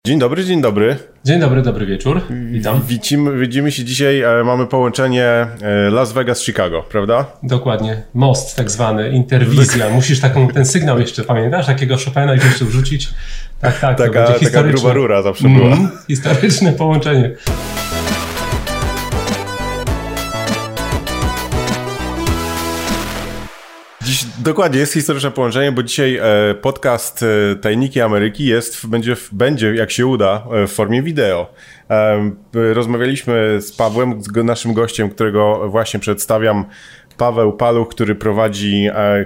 Dzień dobry, dzień dobry. Dzień dobry, dobry wieczór. Witam. Widzimy się dzisiaj, mamy połączenie Las Vegas-Chicago, prawda? Dokładnie. Most tak zwany, interwizja. Musisz ten sygnał jeszcze, pamiętasz? Takiego Chopina gdzieś tu wrzucić. Tak, taka gruba rura zawsze była. Historyczne połączenie. Dokładnie, jest historyczne połączenie, bo dzisiaj podcast Tajniki Ameryki będzie, jak się uda, w formie wideo. Rozmawialiśmy z Pawłem, z naszym gościem, którego właśnie przedstawiam, Paweł Paluch, który prowadzi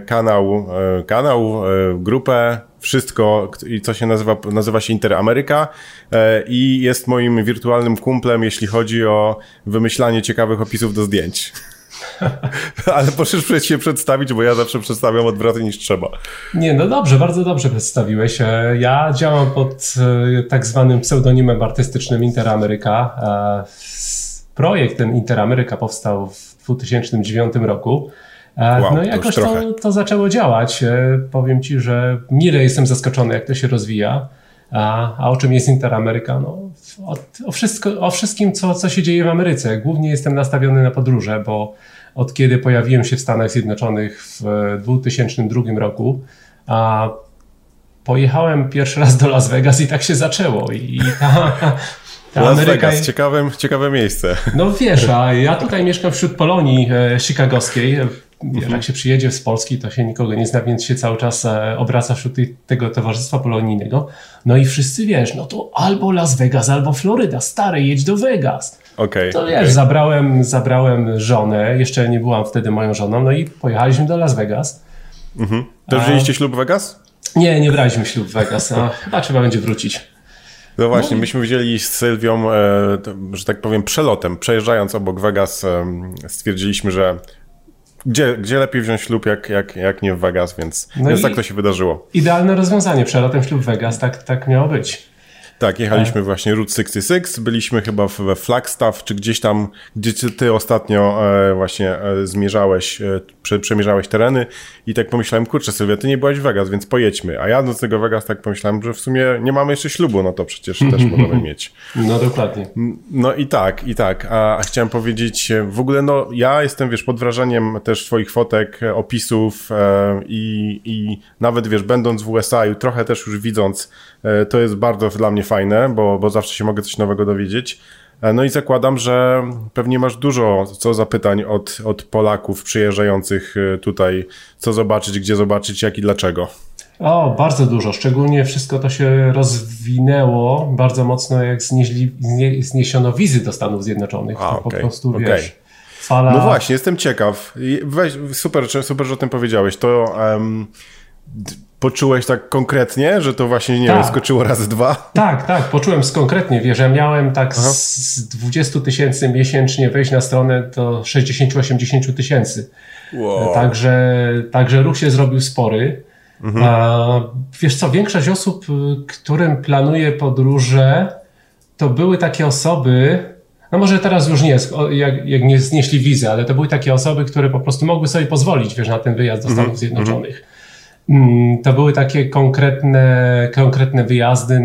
grupę, wszystko, co się nazywa się Interameryka i jest moim wirtualnym kumplem, jeśli chodzi o wymyślanie ciekawych opisów do zdjęć. Ale możesz się przedstawić, bo ja zawsze przedstawiam odwrotnie niż trzeba. Nie, no dobrze, bardzo dobrze przedstawiłeś. Ja działam pod tak zwanym pseudonimem artystycznym Interameryka. Projekt ten Interameryka powstał w 2009 roku. Wow, no i jakoś to zaczęło działać. Powiem Ci, że mile jestem zaskoczony, jak to się rozwija. A o czym jest Interameryka? No, o wszystkim, co się dzieje w Ameryce. Głównie jestem nastawiony na podróże, bo od kiedy pojawiłem się w Stanach Zjednoczonych w 2002 roku, pojechałem pierwszy raz do Las Vegas i tak się zaczęło. I ta Las Ameryka... Vegas, ciekawe miejsce. No wiesz, a ja tutaj mieszkam wśród Polonii chicagowskiej. Jak się przyjedzie z Polski, to się nikogo nie zna, więc się cały czas obraca wśród tego towarzystwa polonijnego. No i wszyscy wiesz, no to albo Las Vegas, albo Floryda, stary, jedź do Vegas. To wiesz, zabrałem żonę, jeszcze nie byłam wtedy moją żoną, no i pojechaliśmy do Las Vegas. To wzięliście ślub w Vegas? Nie braliśmy ślub w Vegas, chyba trzeba będzie wrócić. No właśnie, myśmy wzięli z Sylwią, że tak powiem, przelotem, przejeżdżając obok Vegas, stwierdziliśmy, że gdzie lepiej wziąć ślub, jak nie w Vegas, więc tak to się wydarzyło. Idealne rozwiązanie, przelotem ślub w Vegas, tak miało być. Tak, jechaliśmy właśnie Route 66, byliśmy chyba we Flagstaff, czy gdzieś tam, gdzie ty ostatnio właśnie przemierzałeś tereny i tak pomyślałem, kurczę Sylwia, ty nie byłaś w Vegas, więc pojedźmy. A ja do tego Vegas tak pomyślałem, że w sumie nie mamy jeszcze ślubu, no to przecież też możemy mieć. No dokładnie. No i tak. A chciałem powiedzieć, w ogóle ja jestem, wiesz, pod wrażeniem też twoich fotek, opisów i nawet, wiesz, będąc w USA i trochę też już widząc, to jest bardzo dla mnie fajne, bo zawsze się mogę coś nowego dowiedzieć. No i zakładam, że pewnie masz dużo zapytań od Polaków przyjeżdżających tutaj, co zobaczyć, gdzie zobaczyć, jak i dlaczego. Bardzo dużo. Szczególnie wszystko to się rozwinęło bardzo mocno, jak zniesiono wizy do Stanów Zjednoczonych. Po prostu, wiesz, fala... No właśnie, jestem ciekaw. Super, że o tym powiedziałeś. To... Poczułeś tak konkretnie, że to właśnie, nie wiem, skoczyło razy 2? Tak, poczułem konkretnie. Wiesz, ja miałem z 20 000 miesięcznie wejść na stronę do 60-80 000. Wow. Także ruch się zrobił spory. Wiesz co, większość osób, którym planuje podróże, to były takie osoby, no może teraz już nie, jak nie znieśli wizy, ale to były takie osoby, które po prostu mogły sobie pozwolić, wiesz, na ten wyjazd do Stanów Zjednoczonych. To były takie konkretne wyjazdy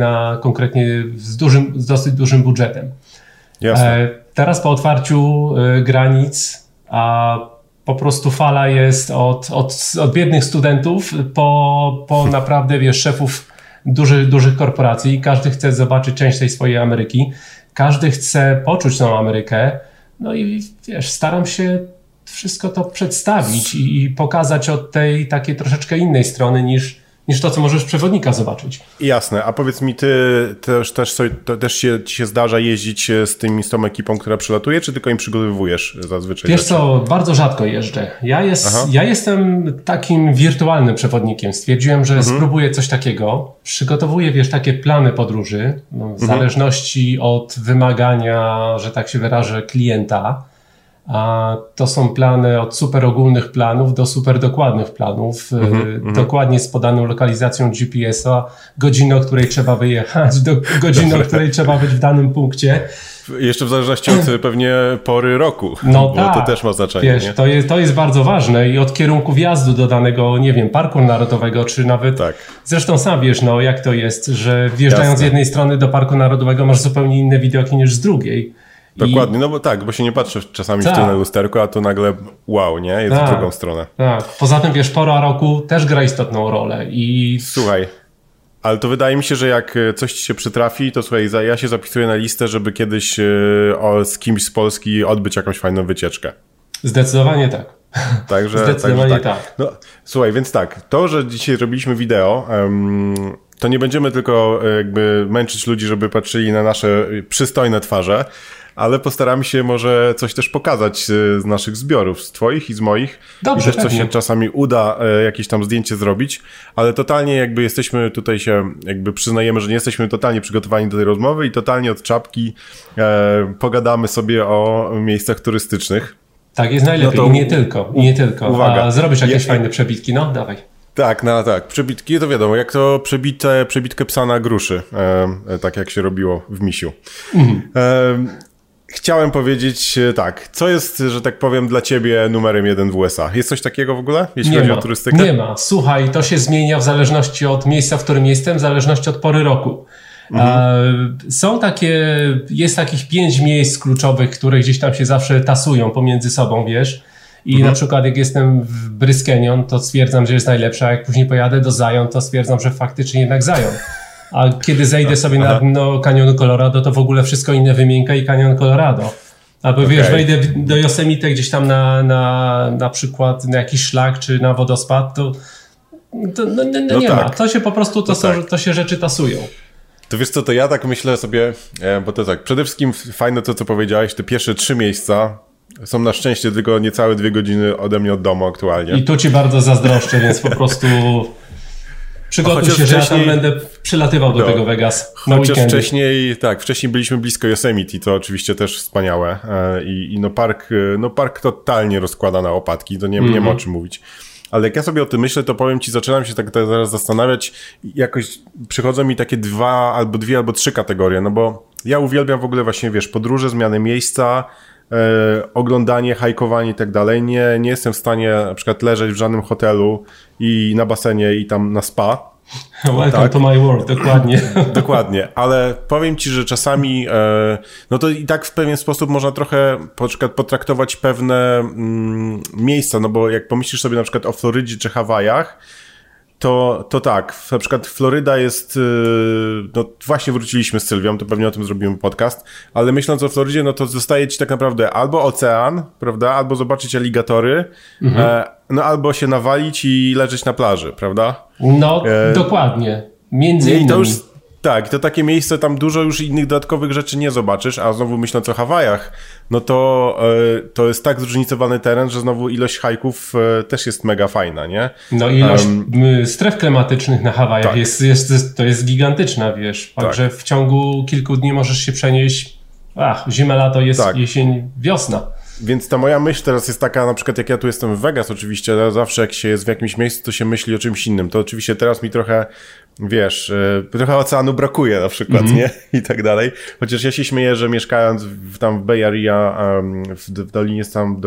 z dosyć dużym budżetem. Jasne. Teraz po otwarciu granic po prostu fala jest od biednych studentów po naprawdę, wiesz, szefów dużych korporacji. Każdy chce zobaczyć część tej swojej Ameryki. Każdy chce poczuć tą Amerykę. No i wiesz, staram się wszystko to przedstawić i pokazać od tej takiej troszeczkę innej strony niż to, co możesz z przewodnika zobaczyć. Jasne, a powiedz mi, ty też się zdarza jeździć z tą ekipą, która przylatuje, czy tylko im przygotowujesz zazwyczaj? Wiesz co, bardzo rzadko jeżdżę. Ja jestem takim wirtualnym przewodnikiem. Stwierdziłem, że spróbuję coś takiego. Przygotowuję, wiesz, takie plany podróży, w zależności od wymagania, że tak się wyrażę, klienta. A to są plany od super ogólnych planów do super dokładnych planów, dokładnie z podaną lokalizacją GPS-a, godziny, o której trzeba wyjechać, do godziny, o której trzeba być w danym punkcie. Jeszcze w zależności od pewnie pory roku, no bo tak, to też ma znaczenie. Wiesz, nie? To jest bardzo ważne i od kierunku wjazdu do danego, nie wiem, parku narodowego, czy nawet, zresztą sam wiesz, no jak to jest, że wjeżdżając z jednej strony do parku narodowego masz zupełnie inne widoki niż z drugiej. Dokładnie, no bo bo się nie patrzy czasami w tylne lusterko, a tu nagle wow, nie? Jest w drugą stronę. Tak, poza tym wiesz, pora roku też gra istotną rolę i... Słuchaj, ale to wydaje mi się, że jak coś ci się przytrafi, to słuchaj, ja się zapisuję na listę, żeby kiedyś z kimś z Polski odbyć jakąś fajną wycieczkę. Zdecydowanie tak. Zdecydowanie tak. No, słuchaj, więc to, że dzisiaj robiliśmy wideo, to nie będziemy tylko jakby męczyć ludzi, żeby patrzyli na nasze przystojne twarze, ale postaramy się może coś też pokazać z naszych zbiorów, z twoich i z moich. Dobrze, i też coś się czasami uda jakieś tam zdjęcie zrobić, ale totalnie jakby jesteśmy, tutaj się jakby przyznajemy, że nie jesteśmy totalnie przygotowani do tej rozmowy i totalnie od czapki pogadamy sobie o miejscach turystycznych. Tak, jest najlepiej. No to i nie tylko. Uwaga. A zrobisz jakieś fajne przebitki? No, dawaj. Tak, przebitki to wiadomo, jak to przebitkę psa na gruszy, tak jak się robiło w Misiu. Chciałem powiedzieć co jest, że tak powiem, dla ciebie numerem 1 w USA? Jest coś takiego w ogóle, jeśli chodzi o turystykę? Nie ma. Słuchaj, to się zmienia w zależności od miejsca, w którym jestem, w zależności od pory roku. Jest takich 5 miejsc kluczowych, które gdzieś tam się zawsze tasują pomiędzy sobą, wiesz. I na przykład jak jestem w Bryskenion, to stwierdzam, że jest najlepsza, a jak później pojadę do Zion, to stwierdzam, że faktycznie jednak Zion. A kiedy zejdę sobie na dno kanionu Colorado, to w ogóle wszystko inne wymienka i kanion Colorado. Albo wiesz, wejdę do Yosemite gdzieś tam na przykład na jakiś szlak czy na wodospad, to nie ma. To się po prostu, to się rzeczy tasują. To wiesz co, to ja tak myślę sobie, bo to przede wszystkim fajne to, co powiedziałeś, te pierwsze 3 miejsca są na szczęście tylko niecałe 2 godziny ode mnie od domu aktualnie. I tu ci bardzo zazdroszczę, więc po prostu przygotuj się, że ja tam będę przylatywał do tego Vegas na weekendy. Wcześniej byliśmy blisko Yosemite, to oczywiście też wspaniałe i park totalnie rozkłada na opadki, to nie ma o czym mówić. Ale jak ja sobie o tym myślę, to powiem ci, zaczynam się tak zaraz zastanawiać, jakoś przychodzą mi takie 2 albo 3 kategorie, no bo ja uwielbiam w ogóle właśnie, wiesz, podróże, zmiany miejsca, oglądanie, hajkowanie i tak dalej. Nie jestem w stanie na przykład leżeć w żadnym hotelu i na basenie i tam na spa. Welcome to my world, dokładnie. Dokładnie, ale powiem ci, że czasami no to i tak w pewien sposób można trochę potraktować pewne miejsca, no bo jak pomyślisz sobie na przykład o Florydzie czy Hawajach, to na przykład Floryda jest, no właśnie wróciliśmy z Sylwią, to pewnie o tym zrobimy podcast, ale myśląc o Florydzie, no to zostaje ci tak naprawdę albo ocean, prawda, albo zobaczyć aligatory, no albo się nawalić i leżeć na plaży, prawda? No, dokładnie, między innymi. To takie miejsce, tam dużo już innych dodatkowych rzeczy nie zobaczysz, a znowu myśląc o Hawajach, no to jest tak zróżnicowany teren, że znowu ilość hajków też jest mega fajna, nie? No ilość stref klimatycznych na Hawajach to jest gigantyczna, wiesz, także w ciągu kilku dni możesz się przenieść, zima, lato, jest jesień, wiosna. Więc ta moja myśl teraz jest taka, na przykład jak ja tu jestem w Vegas oczywiście, zawsze jak się jest w jakimś miejscu, to się myśli o czymś innym. To oczywiście teraz mi trochę, wiesz, trochę oceanu brakuje na przykład, nie? I tak dalej. Chociaż ja się śmieję, że mieszkając tam w Bay Area, w dolinie,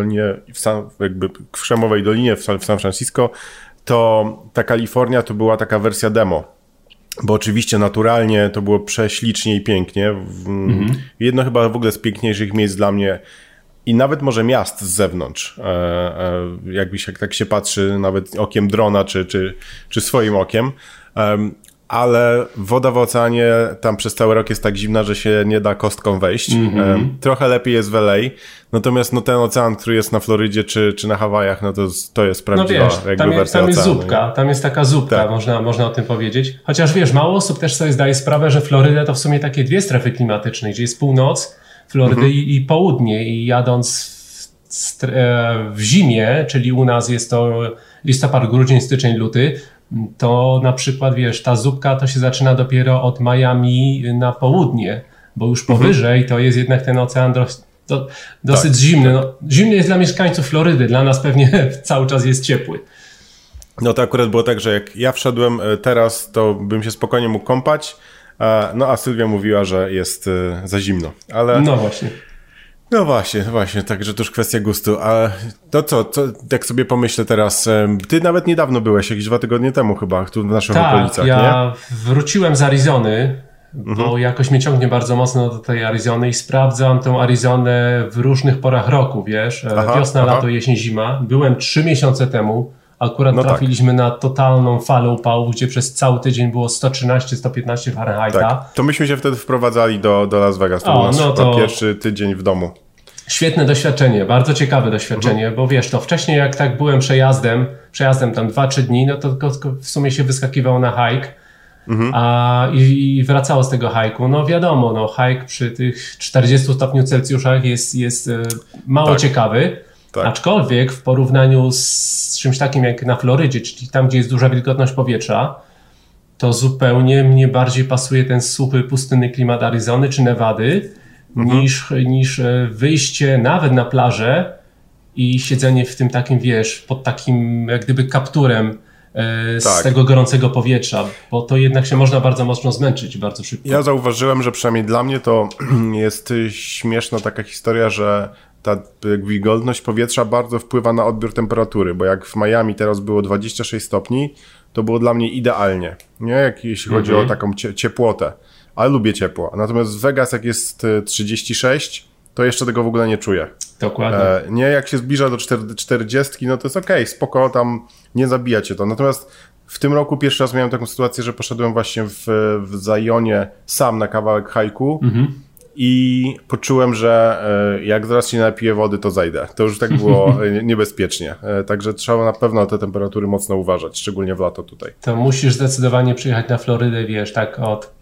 jakby w Krzemowej Dolinie, w San Francisco, to ta Kalifornia to była taka wersja demo. Bo oczywiście naturalnie to było prześlicznie i pięknie. Jedno chyba w ogóle z piękniejszych miejsc dla mnie i nawet może miast z zewnątrz, jak tak się patrzy nawet okiem drona czy swoim okiem, ale woda w oceanie tam przez cały rok jest tak zimna, że się nie da kostką wejść. Trochę lepiej jest w LA, natomiast no, ten ocean, który jest na Florydzie czy na Hawajach, no to jest prawdziwa wersja tam jest oceanu. zupka, tam jest taka zupka, można o tym powiedzieć. Chociaż wiesz, mało osób też sobie zdaje sprawę, że Floryda to w sumie takie 2 strefy klimatyczne, gdzie jest północ Florydy i południe, i jadąc w zimie, czyli u nas jest to listopad, grudzień, styczeń, luty, to na przykład, wiesz, ta zupka to się zaczyna dopiero od Miami na południe, bo już powyżej to jest jednak ten ocean dosyć zimny. No, zimny jest dla mieszkańców Florydy, dla nas pewnie cały czas jest ciepły. No to akurat było tak, że jak ja wszedłem teraz, to bym się spokojnie mógł kąpać, no a Sylwia mówiła, że jest za zimno. Ale... No właśnie. No właśnie, także to już kwestia gustu. A to co, jak sobie pomyślę teraz, ty nawet niedawno byłeś, jakieś 2 tygodnie temu chyba, tu w naszych okolicach, ja wróciłem z Arizony, bo jakoś mnie ciągnie bardzo mocno do tej Arizony i sprawdzam tę Arizonę w różnych porach roku, wiesz, wiosna, lato, jesień, zima. Byłem 3 miesiące temu, akurat trafiliśmy na totalną falę upałów, gdzie przez cały tydzień było 113-115 Fahrenheita. Tak, to myśmy się wtedy wprowadzali do Las Vegas, to był nasz pierwszy tydzień w domu. Świetne doświadczenie, bardzo ciekawe doświadczenie, bo wiesz, to wcześniej jak tak byłem przejazdem tam 2-3 dni, no to w sumie się wyskakiwało na hike i wracało z tego hajku. No wiadomo, no hike przy tych 40 stopniu Celsjusza jest mało ciekawy, aczkolwiek w porównaniu z czymś takim jak na Florydzie, czyli tam, gdzie jest duża wilgotność powietrza, to zupełnie mnie bardziej pasuje ten suchy, pustynny klimat Arizony czy Nevady, niż wyjście nawet na plażę i siedzenie w tym takim, wiesz, pod takim jak gdyby kapturem z tego gorącego powietrza, bo to jednak się można bardzo mocno zmęczyć bardzo szybko. Ja zauważyłem, że przynajmniej dla mnie to jest śmieszna taka historia, że ta wilgotność powietrza bardzo wpływa na odbiór temperatury, bo jak w Miami teraz było 26 stopni, to było dla mnie idealnie, nie? Jeśli chodzi o taką ciepłotę. Ale lubię ciepło. Natomiast w Vegas jak jest 36, to jeszcze tego w ogóle nie czuję. Dokładnie. Nie, jak się zbliża do 40, no to jest okej, spoko, tam nie zabija cię to. Natomiast w tym roku pierwszy raz miałem taką sytuację, że poszedłem właśnie w Zionie sam na kawałek hajku i poczułem, że jak zaraz się napiję wody, to zajdę. To już tak było niebezpiecznie. Także trzeba na pewno na te temperatury mocno uważać, szczególnie w lato tutaj. To musisz zdecydowanie przyjechać na Florydę, wiesz, tak od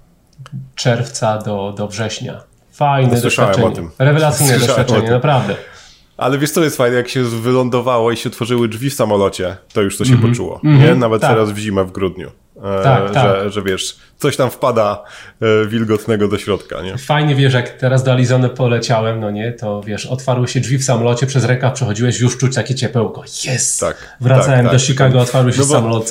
czerwca do września. Fajne doświadczenie. O tym. Rewelacyjne doświadczenie, naprawdę. Ale wiesz co jest fajne, jak się wylądowało i się otworzyły drzwi w samolocie, to już to się poczuło. Nie? Nawet teraz w zimę, w grudniu. Że wiesz, coś tam wpada wilgotnego do środka, nie? Fajnie, wiesz, jak teraz do Arizony poleciałem, no nie, to wiesz, otwarły się drzwi w samolocie, przez rękaw przechodziłeś, już czuć takie ciepełko. Jest! Wracałem do Chicago, otwarły się samolot.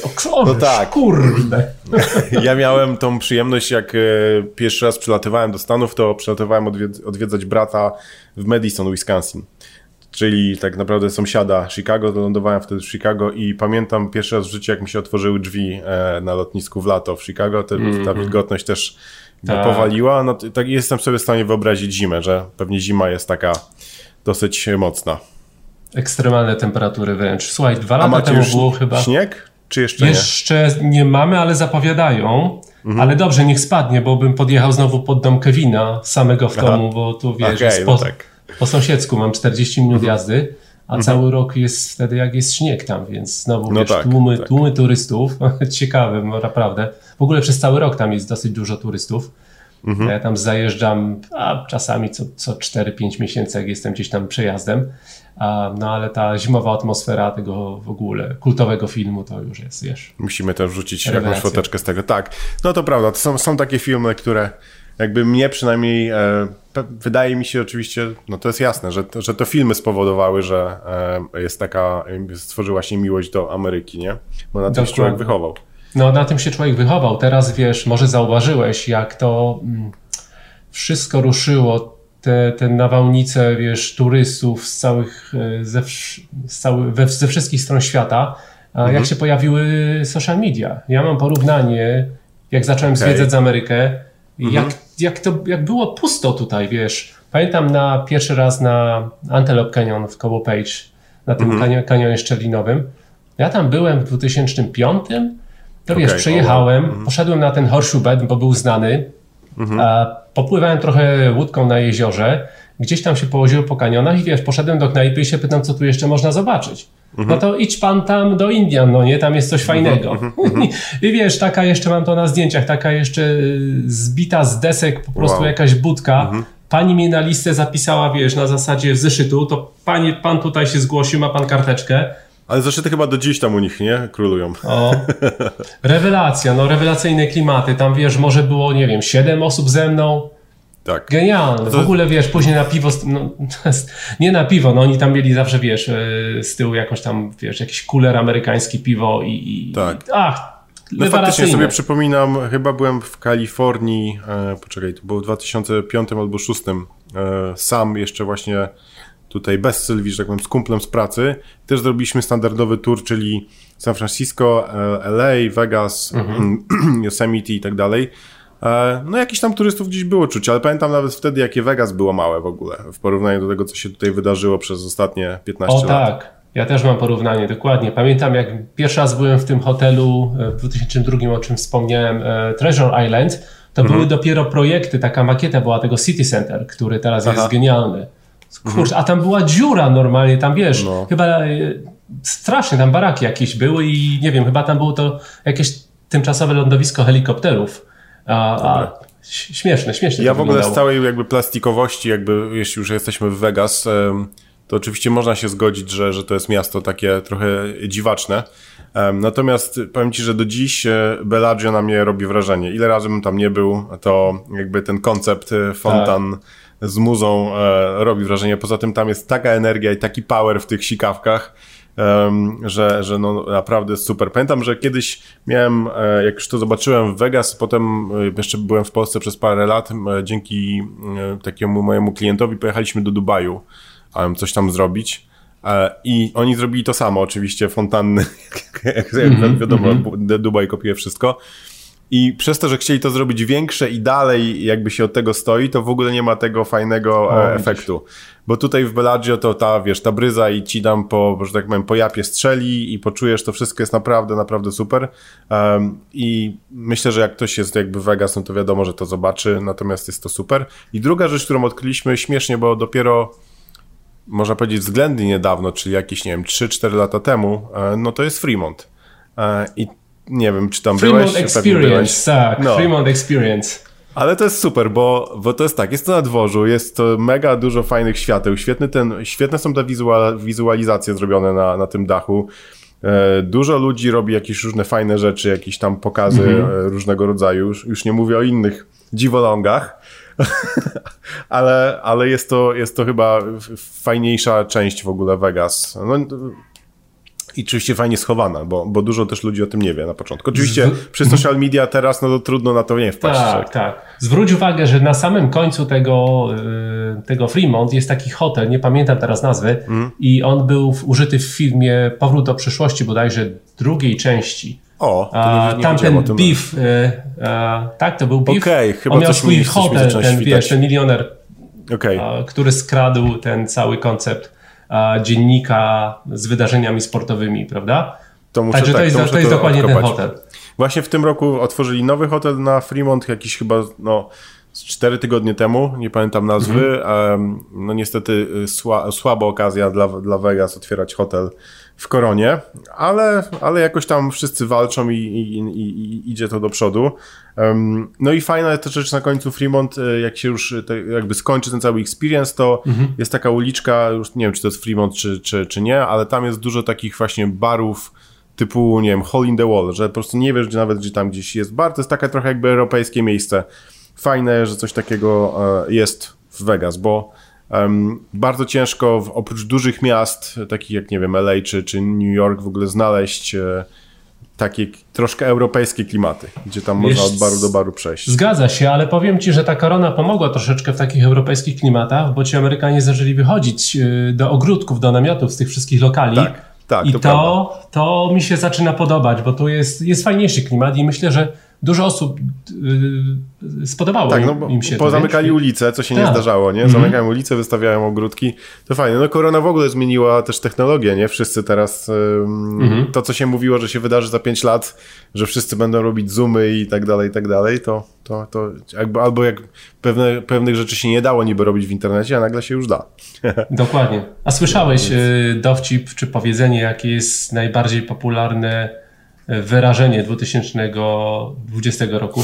Kurde! Ja miałem tą przyjemność, jak pierwszy raz przylatywałem do Stanów, to przylatywałem odwiedzać brata w Madison, Wisconsin. Czyli tak naprawdę sąsiada Chicago, to lądowałem wtedy w Chicago i pamiętam pierwszy raz w życiu, jak mi się otworzyły drzwi na lotnisku w lato w Chicago, ta wilgotność też powaliła. No, tak jestem sobie w stanie wyobrazić zimę, że pewnie zima jest taka dosyć mocna. Ekstremalne temperatury wręcz. Słuchaj, 2 lata temu było chyba... śnieg? Czy jeszcze nie? Jeszcze nie mamy, ale zapowiadają. Ale dobrze, niech spadnie, bo bym podjechał znowu pod dom Kevina samego w domu, bo tu wiesz, po sąsiedzku mam 40 minut jazdy, a cały rok jest wtedy jak jest śnieg tam, więc znowu wiesz, tłumy turystów. Ciekawe, naprawdę. W ogóle przez cały rok tam jest dosyć dużo turystów. Ja tam zajeżdżam czasami co 4-5 miesięcy, jak jestem gdzieś tam przejazdem. No ale ta zimowa atmosfera tego w ogóle kultowego filmu to już jest, wiesz. Musimy też wrzucić jakąś foteczkę z tego. Tak, no to prawda, to są takie filmy, które jakby mnie przynajmniej wydaje mi się oczywiście, no to jest jasne, że to filmy spowodowały, że jest stworzyła się miłość do Ameryki, nie? Bo na tym się człowiek wychował. No na tym się człowiek wychował. Teraz wiesz, może zauważyłeś, jak to wszystko ruszyło, te nawałnice, wiesz, turystów ze wszystkich stron świata, jak się pojawiły social media. Ja mam porównanie, jak zacząłem zwiedzać Amerykę, jak było pusto tutaj, wiesz. Pamiętam pierwszy raz na Antelope Canyon w Cobo Page, na tym kanionie szczelinowym. Ja tam byłem w 2005, to wiesz, przyjechałem, poszedłem na ten Horseshoe Bend, bo był znany, popływałem trochę łódką na jeziorze, gdzieś tam się położyłem po kanionach i wiesz, poszedłem do knajpy i się pytam, co tu jeszcze można zobaczyć. No to idź pan tam do Indian, no nie, tam jest coś fajnego. I wiesz, taka jeszcze, mam to na zdjęciach, taka jeszcze zbita z desek po prostu jakaś budka. Pani mnie na listę zapisała, wiesz, na zasadzie zeszytu, to pan tutaj się zgłosił, ma pan karteczkę. Ale zeszyty chyba do dziś tam u nich, nie? Królują. Rewelacja, rewelacyjne klimaty. Tam wiesz, może było, nie wiem, 7 osób ze mną. Tak. Genialne. W ogóle, wiesz, później na piwo, no, nie na piwo, no oni tam mieli zawsze, wiesz, z tyłu jakoś tam, wiesz, jakiś kuler amerykański piwo tak. No faktycznie sobie przypominam, chyba byłem w Kalifornii, poczekaj, to było w 2005 albo 2006, sam jeszcze właśnie tutaj bez Sylwii, że tak powiem, z kumplem z pracy. Też zrobiliśmy standardowy tour, czyli San Francisco, LA, Vegas, Yosemite i tak dalej. No jakiś tam turystów gdzieś było czuć, ale pamiętam nawet wtedy, jakie Vegas było małe w ogóle, w porównaniu do tego, co się tutaj wydarzyło przez ostatnie 15 lat. Tak, ja też mam porównanie, dokładnie. Pamiętam, jak pierwszy raz byłem w tym hotelu w 2002, o czym wspomniałem, Treasure Island, to były dopiero projekty, taka makieta była tego City Center, który teraz jest genialny. Kurczę, a tam była dziura normalnie, tam wiesz, chyba strasznie tam baraki jakieś były i nie wiem, chyba tam było to jakieś tymczasowe lądowisko helikopterów. Śmieszne Ja w ogóle z całej jakby plastikowości, jakby jeśli już jesteśmy w Vegas, to oczywiście można się zgodzić, że to jest miasto takie trochę dziwaczne. Natomiast powiem Ci, że do dziś Bellagio na mnie robi wrażenie. Ile razy bym tam nie był, to jakby ten koncept fontan z muzą robi wrażenie. Poza tym tam jest taka energia i taki power w tych sikawkach, że no naprawdę jest super. Pamiętam, że kiedyś miałem, jak już to zobaczyłem w Vegas, potem jeszcze byłem w Polsce przez parę lat, dzięki takiemu mojemu klientowi pojechaliśmy do Dubaju, coś tam zrobić. I oni zrobili to samo, oczywiście fontanny, jak wiadomo, Dubaj kopiuje wszystko. I przez to, że chcieli to zrobić większe i dalej jakby się od tego stoi, to w ogóle nie ma tego fajnego efektu. Bo tutaj w Bellagio to ta bryza i ci dam że tak powiem, po japie strzeli i poczujesz, to wszystko jest naprawdę, naprawdę super. I myślę, że jak ktoś jest jakby w Vegas, no to wiadomo, że to zobaczy, natomiast jest to super. I druga rzecz, którą odkryliśmy śmiesznie, bo dopiero można powiedzieć względnie niedawno, czyli jakieś, nie wiem, 3-4 lata temu, no to jest Fremont. I nie wiem, czy tam Fremont byłeś? Experience, tak, Fremont Experience. Ale to jest super, bo to jest tak, jest to na dworzu, jest to mega dużo fajnych świateł, świetne są te wizualizacje zrobione na tym dachu. Dużo ludzi robi jakieś różne fajne rzeczy, jakieś tam pokazy różnego rodzaju, już nie mówię o innych dziwolągach, ale jest to chyba fajniejsza część w ogóle Vegas. No, i oczywiście fajnie schowana, bo dużo też ludzi o tym nie wie na początku. Oczywiście przy social media teraz, no to trudno na to nie wpaść. Tak. Zwróć uwagę, że na samym końcu tego Fremont jest taki hotel, nie pamiętam teraz nazwy, i on był użyty w filmie Powrót do przyszłości, bodajże drugiej części. Tam ten Beef, tak, to był Beef. Chyba on miał swój hotel, ten milioner, który skradł ten cały koncept dziennika z wydarzeniami sportowymi, prawda? Także to jest dokładnie ten hotel. Właśnie w tym roku otworzyli nowy hotel na Fremont, jakiś chyba 4 tygodnie temu, nie pamiętam nazwy. No niestety słaba okazja dla Vegas otwierać hotel w Koronie, ale jakoś tam wszyscy walczą i idzie to do przodu. No i fajna też rzecz na końcu Fremont, jak się już jakby skończy ten cały experience, to jest taka uliczka, już nie wiem, czy to jest Fremont, czy nie, ale tam jest dużo takich właśnie barów typu, nie wiem, Hole in the Wall, że po prostu nie wiesz gdzie tam gdzieś jest bar, to jest takie trochę jakby europejskie miejsce. Fajne, że coś takiego jest w Vegas, bo bardzo ciężko oprócz dużych miast, takich jak, nie wiem, LA czy New York w ogóle znaleźć takie troszkę europejskie klimaty, gdzie tam można od baru do baru przejść. Zgadza się, ale powiem Ci, że ta korona pomogła troszeczkę w takich europejskich klimatach, bo ci Amerykanie zaczęli wychodzić do ogródków, do namiotów z tych wszystkich lokali. Tak, i to mi się zaczyna podobać, bo tu jest fajniejszy klimat i myślę, że dużo osób spodobało im się. Pozamykali ulice, co się nie zdarzało, nie? Zamykają ulice, wystawiają ogródki. To fajnie. No korona w ogóle zmieniła też technologię, nie? Wszyscy teraz to, co się mówiło, że się wydarzy za 5 lat, że wszyscy będą robić zoomy i tak dalej, to jakby albo jak pewnych rzeczy się nie dało niby robić w internecie, a nagle się już da. Dokładnie. A słyszałeś dowcip czy powiedzenie, jakie jest najbardziej popularne wyrażenie 2020 roku?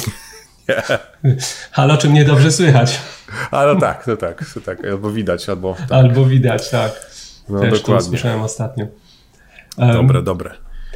Ale o czym niedobrze słychać. Ale tak. Albo widać, albo tak. Albo widać, tak. No, też dokładnie. to słyszałem ostatnio. Dobre.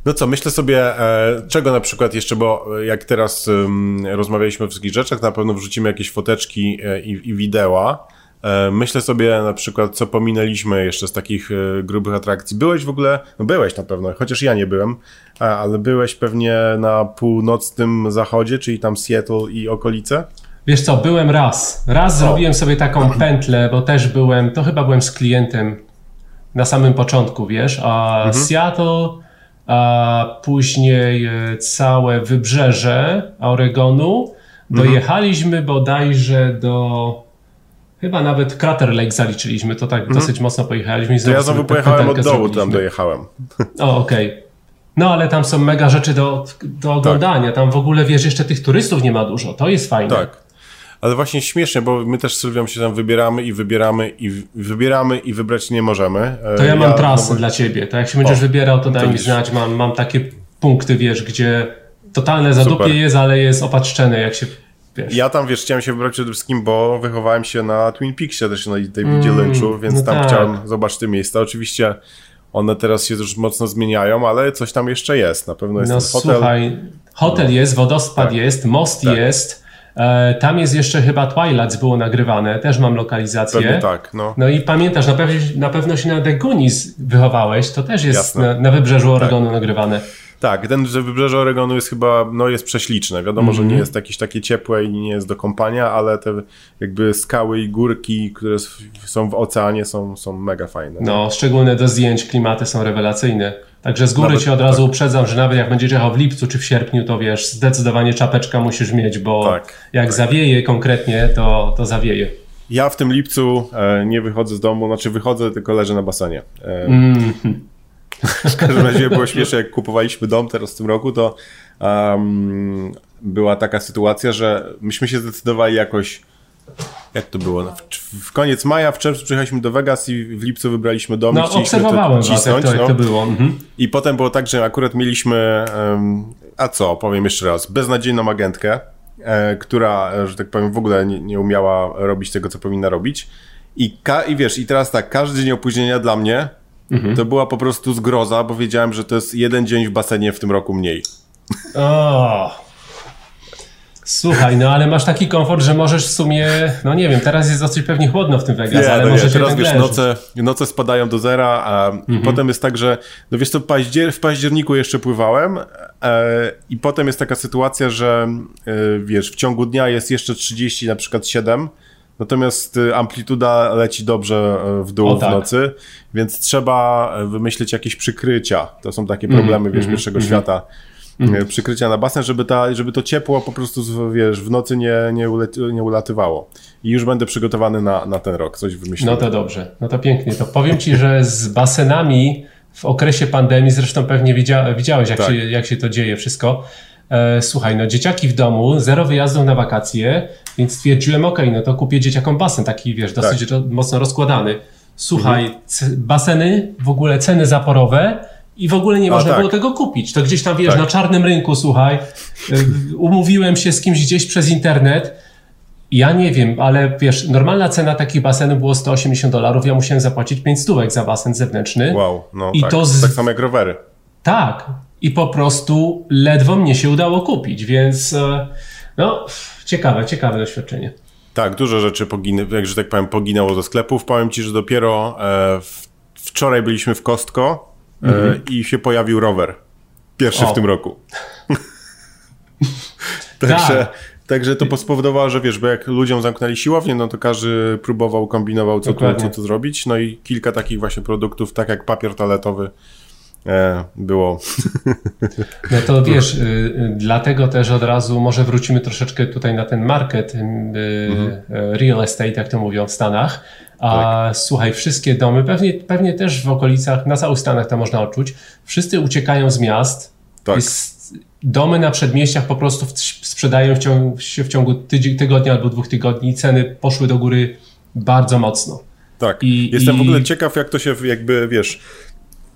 No co, myślę sobie, czego na przykład jeszcze, bo jak teraz rozmawialiśmy o wszystkich rzeczach, na pewno wrzucimy jakieś foteczki i wideo. Myślę sobie na przykład, co pominęliśmy jeszcze z takich grubych atrakcji. Byłeś w ogóle, no byłeś na pewno, chociaż ja nie byłem, ale byłeś pewnie na północnym zachodzie, czyli tam Seattle i okolice? Wiesz co, byłem raz zrobiłem sobie taką pętlę, bo też to chyba byłem z klientem na samym początku, wiesz, a Seattle, a później całe wybrzeże Oregonu, dojechaliśmy bodajże do... Chyba nawet Crater Lake zaliczyliśmy, to tak dosyć mocno pojechaliśmy. To ja znowu pojechałem od dołu, tam dojechałem. O, okej. No ale tam są mega rzeczy do oglądania, tam w ogóle, wiesz, jeszcze tych turystów nie ma dużo, to jest fajne. Tak, ale właśnie śmiesznie, bo my też z Sylwią się tam wybieramy i wybrać nie możemy. To ja mam trasy dla ciebie, to jak się będziesz wybierał, to daj mi znać, mam takie punkty, wiesz, gdzie totalne zadupie jest, ale jest opatrzczone, jak się... Wiesz. Ja tam, wiesz, chciałem się wybrać przede wszystkim, bo wychowałem się na Twin Peaksie też na Davidzie Lynchu, więc tam chciałem zobaczyć te miejsca. Oczywiście one teraz się już mocno zmieniają, ale coś tam jeszcze jest. Na pewno jest ten hotel. Słuchaj, hotel jest, wodospad jest, most jest. Tam jest jeszcze chyba Twilight było nagrywane, też mam lokalizację. Pewnie tak, no. No i pamiętasz, na pewno się na The Goonies wychowałeś, to też jest na wybrzeżu Oregonu nagrywane. Tak, ten wybrzeże Oregonu jest chyba, jest prześliczne. Wiadomo, że nie jest jakieś takie ciepłe i nie jest do kąpania, ale te jakby skały i górki, które są w oceanie są mega fajne. No, szczególne do zdjęć, klimaty są rewelacyjne. Także z góry cię od razu uprzedzam, że nawet jak będziesz jechał w lipcu czy w sierpniu, to wiesz, zdecydowanie czapeczka musisz mieć, bo jak zawieje konkretnie, to zawieje. Ja w tym lipcu nie wychodzę z domu, znaczy wychodzę, tylko leżę na basenie. W każdym razie było śmieszne, jak kupowaliśmy dom teraz w tym roku, to była taka sytuacja, że myśmy się zdecydowali jakoś, jak to było, w koniec maja, w czerwcu przyjechaliśmy do Vegas i w lipcu wybraliśmy dom. No, obserwowałem was, jak to było. I potem było tak, że akurat mieliśmy, powiem jeszcze raz, beznadziejną agentkę, która, że tak powiem, w ogóle nie umiała robić tego, co powinna robić. I wiesz, i teraz tak, każdy dzień opóźnienia dla mnie to była po prostu zgroza, bo wiedziałem, że to jest jeden dzień w basenie w tym roku mniej. Słuchaj, no ale masz taki komfort, że możesz w sumie, no nie wiem, teraz jest dosyć pewnie chłodno w tym Vegas, ale możesz teraz wiesz, noce spadają do zera, a potem jest tak, że no wiesz co, w październiku jeszcze pływałem i potem jest taka sytuacja, że wiesz, w ciągu dnia jest jeszcze 30, na przykład 7, natomiast amplituda leci dobrze w dół w nocy, więc trzeba wymyślić jakieś przykrycia. To są takie problemy, wiesz, pierwszego świata. Przykrycia na basen, żeby to ciepło po prostu, wiesz, w nocy nie ulatywało. I już będę przygotowany na ten rok, coś wymyśliłem. No to dobrze, no to pięknie. To powiem ci, że z basenami w okresie pandemii, zresztą pewnie widziałeś, jak się to dzieje wszystko. Słuchaj, no dzieciaki w domu, 0 wyjazdów na wakacje, więc stwierdziłem, no to kupię dzieciakom basen, taki wiesz, dosyć mocno rozkładany. Słuchaj, baseny, w ogóle ceny zaporowe i w ogóle nie można było tego kupić. To gdzieś tam, wiesz, na czarnym rynku, słuchaj, umówiłem się z kimś gdzieś przez internet, ja nie wiem, ale wiesz, normalna cena takich basenów było $180, ja musiałem zapłacić 500 za basen zewnętrzny. Wow, no i to tak samo jak rowery. Tak. I po prostu ledwo mnie się udało kupić, więc no ciekawe doświadczenie. Tak, dużo rzeczy że tak powiem, poginęło ze sklepów. Powiem ci, że dopiero wczoraj byliśmy w Costco i się pojawił rower. Pierwszy w tym roku. Także to spowodowało, że wiesz, bo jak ludziom zamknęli siłownię, no to każdy próbował, kombinował, co tu zrobić. No i kilka takich właśnie produktów, tak jak papier toaletowy, było. No to wiesz, dlatego też od razu może wrócimy troszeczkę tutaj na ten market real estate, jak to mówią w Stanach. Słuchaj, wszystkie domy, pewnie też w okolicach, na całych Stanach to można odczuć, wszyscy uciekają z miast. Tak. Domy na przedmieściach po prostu sprzedają się w ciągu tygodnia albo 2 tygodni. Ceny poszły do góry bardzo mocno. Tak. Jestem w ogóle ciekaw, jak to się jakby, wiesz,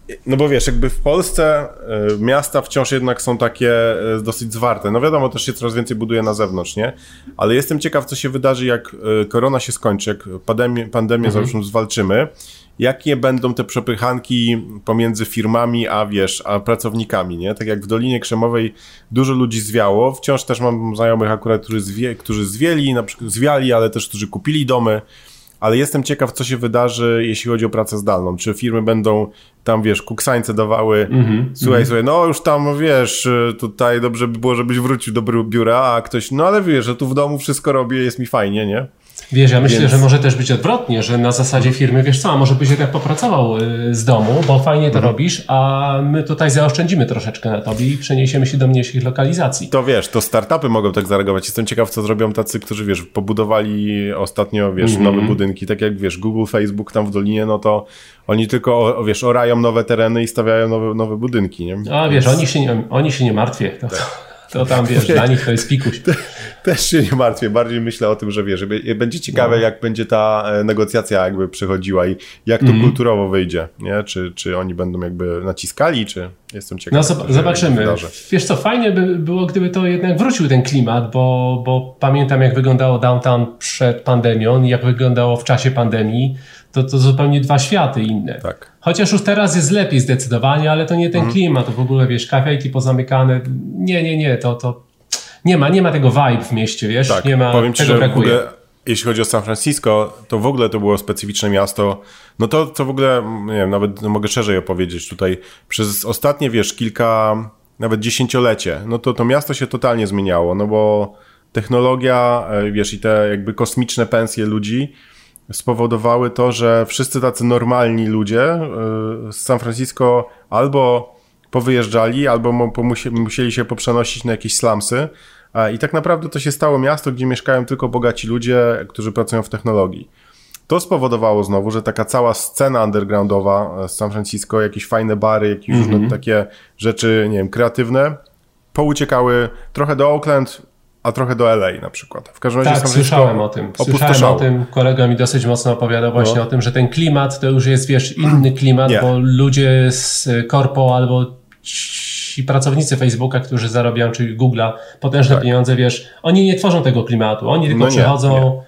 No bo wiesz, jakby w Polsce miasta wciąż jednak są takie dosyć zwarte. No wiadomo, też się coraz więcej buduje na zewnątrz, nie? Ale jestem ciekaw, co się wydarzy, jak korona się skończy, jak pandemię załóżmy zwalczymy. Jakie będą te przepychanki pomiędzy firmami, a pracownikami, nie? Tak jak w Dolinie Krzemowej dużo ludzi zwiało. Wciąż też mam znajomych akurat, którzy zwieli, na przykład zwiali, ale też którzy kupili domy. Ale jestem ciekaw, co się wydarzy, jeśli chodzi o pracę zdalną. Czy firmy będą tam, wiesz, kuksańce dawały, słuchaj, no już tam, wiesz, tutaj dobrze by było, żebyś wrócił do biura, a ktoś, no ale wiesz, że tu w domu wszystko robię, jest mi fajnie, nie? Wiesz, ja myślę, że może też być odwrotnie, że na zasadzie firmy, wiesz co, a może byś jednak popracował z domu, bo fajnie to robisz, a my tutaj zaoszczędzimy troszeczkę na tobie i przeniesiemy się do mniejszych lokalizacji. To wiesz, to startupy mogą tak zareagować. Jestem ciekaw, co zrobią tacy, którzy, wiesz, pobudowali ostatnio, wiesz, nowe budynki, tak jak, wiesz, Google, Facebook tam w Dolinie, no to oni tylko, wiesz, orają nowe tereny i stawiają nowe budynki, nie? A wiesz, oni się nie martwią. To tam, wiesz, dla nich to jest pikuś. Też się nie martwię, bardziej myślę o tym, że wiesz, będzie ciekawe, jak będzie ta negocjacja jakby przechodziła i jak to kulturowo wyjdzie, nie? Czy oni będą jakby naciskali, czy jestem ciekaw. No zobaczymy. Wiesz co, fajnie by było, gdyby to jednak wrócił ten klimat, bo pamiętam, jak wyglądało downtown przed pandemią i jak wyglądało w czasie pandemii, to zupełnie dwa światy inne. Tak. Chociaż już teraz jest lepiej zdecydowanie, ale to nie ten klimat, to w ogóle, wiesz, kafejki pozamykane, nie, to nie ma tego vibe w mieście, wiesz, tak. nie ma, powiem ci, tego że brakuje. W ogóle, jeśli chodzi o San Francisco, to w ogóle to było specyficzne miasto, no to w ogóle, nie wiem, nawet mogę szerzej opowiedzieć tutaj, przez ostatnie, wiesz, nawet dziesięciolecie, no to miasto się totalnie zmieniało, no bo technologia, wiesz, i te jakby kosmiczne pensje ludzi spowodowały to, że wszyscy tacy normalni ludzie z San Francisco albo powyjeżdżali, albo musieli się poprzenosić na jakieś slumsy. I tak naprawdę to się stało miasto, gdzie mieszkają tylko bogaci ludzie, którzy pracują w technologii. To spowodowało znowu, że taka cała scena undergroundowa z San Francisco, jakieś fajne bary, jakieś różne takie rzeczy, nie wiem, kreatywne, pouciekały trochę do Oakland, a trochę do LA na przykład. W każdym razie tak, słyszałem o tym. Kolega mi dosyć mocno opowiadał właśnie o tym, że ten klimat to już jest, wiesz, inny klimat, bo ludzie z korpo albo ci pracownicy Facebooka, którzy zarabiają, czy Google'a, potężne pieniądze, wiesz, oni nie tworzą tego klimatu, oni tylko przychodzą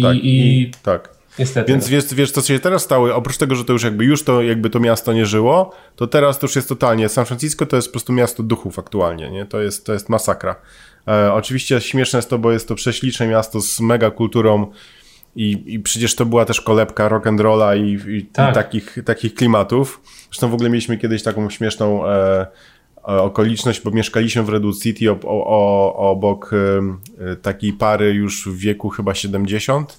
i tak. Niestety. Więc wiesz, co się teraz stało, oprócz tego, że to już to miasto nie żyło, to teraz to już jest totalnie, San Francisco to jest po prostu miasto duchów aktualnie, nie? To jest masakra. Oczywiście śmieszne jest to, bo jest to prześliczne miasto z mega kulturą i przecież to była też kolebka rock'n'rolla i takich klimatów. Zresztą w ogóle mieliśmy kiedyś taką śmieszną okoliczność, bo mieszkaliśmy w Redwood City obok takiej pary już w wieku chyba 70,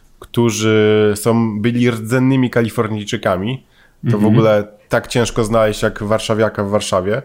którzy byli rdzennymi Kalifornijczykami. To w ogóle tak ciężko znaleźć jak warszawiaka w Warszawie.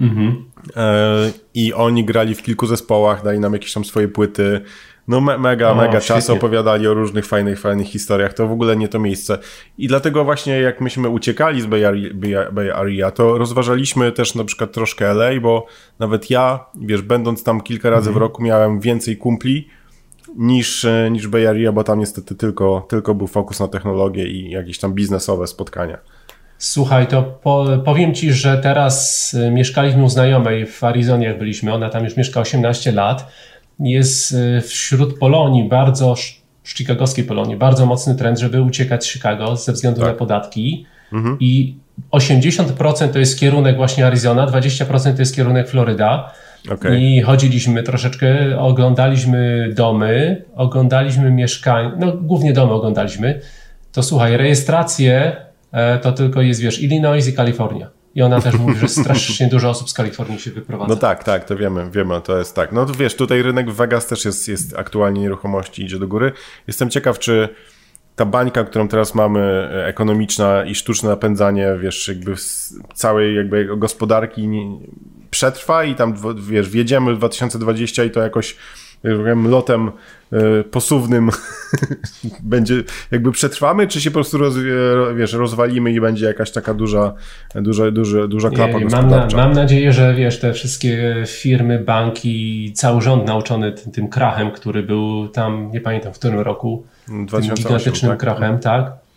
I oni grali w kilku zespołach, dali nam jakieś tam swoje płyty. No mega czas opowiadali o różnych fajnych historiach. To w ogóle nie to miejsce. I dlatego właśnie jak myśmy uciekali z Bay Area, to rozważaliśmy też na przykład troszkę LA, bo nawet ja, wiesz, będąc tam kilka razy w roku miałem więcej kumpli niż Bay Area, bo tam niestety tylko był fokus na technologię i jakieś tam biznesowe spotkania. Słuchaj, to powiem Ci, że teraz mieszkaliśmy u znajomej w Arizonie, jak byliśmy, ona tam już mieszka 18 lat. Jest wśród Polonii, chicagowskiej Polonii, bardzo mocny trend, żeby uciekać z Chicago ze względu na podatki. I 80% to jest kierunek właśnie Arizona, 20% to jest kierunek Floryda. Okay. I chodziliśmy troszeczkę, oglądaliśmy domy, oglądaliśmy mieszkania, no głównie domy oglądaliśmy. To słuchaj, rejestracje to tylko jest, wiesz, Illinois i Kalifornia. I ona też mówi, że strasznie dużo osób z Kalifornii się wyprowadza. No tak, to wiemy, to jest tak. No to wiesz, tutaj rynek w Vegas też jest aktualnie nieruchomości, idzie do góry. Jestem ciekaw, czy ta bańka, którą teraz mamy, ekonomiczna i sztuczne napędzanie, wiesz, jakby całej jakby gospodarki przetrwa i tam, wiesz, wjedziemy w 2020 i to jakoś lotem posuwnym będzie, jakby przetrwamy, czy się po prostu rozwalimy i będzie jakaś taka duża klapa gospodarcza? Mam nadzieję, że wiesz, te wszystkie firmy, banki, cały rząd nauczony tym krachem, który był tam, nie pamiętam w którym roku, 2008, tym gigantycznym krachem, tak?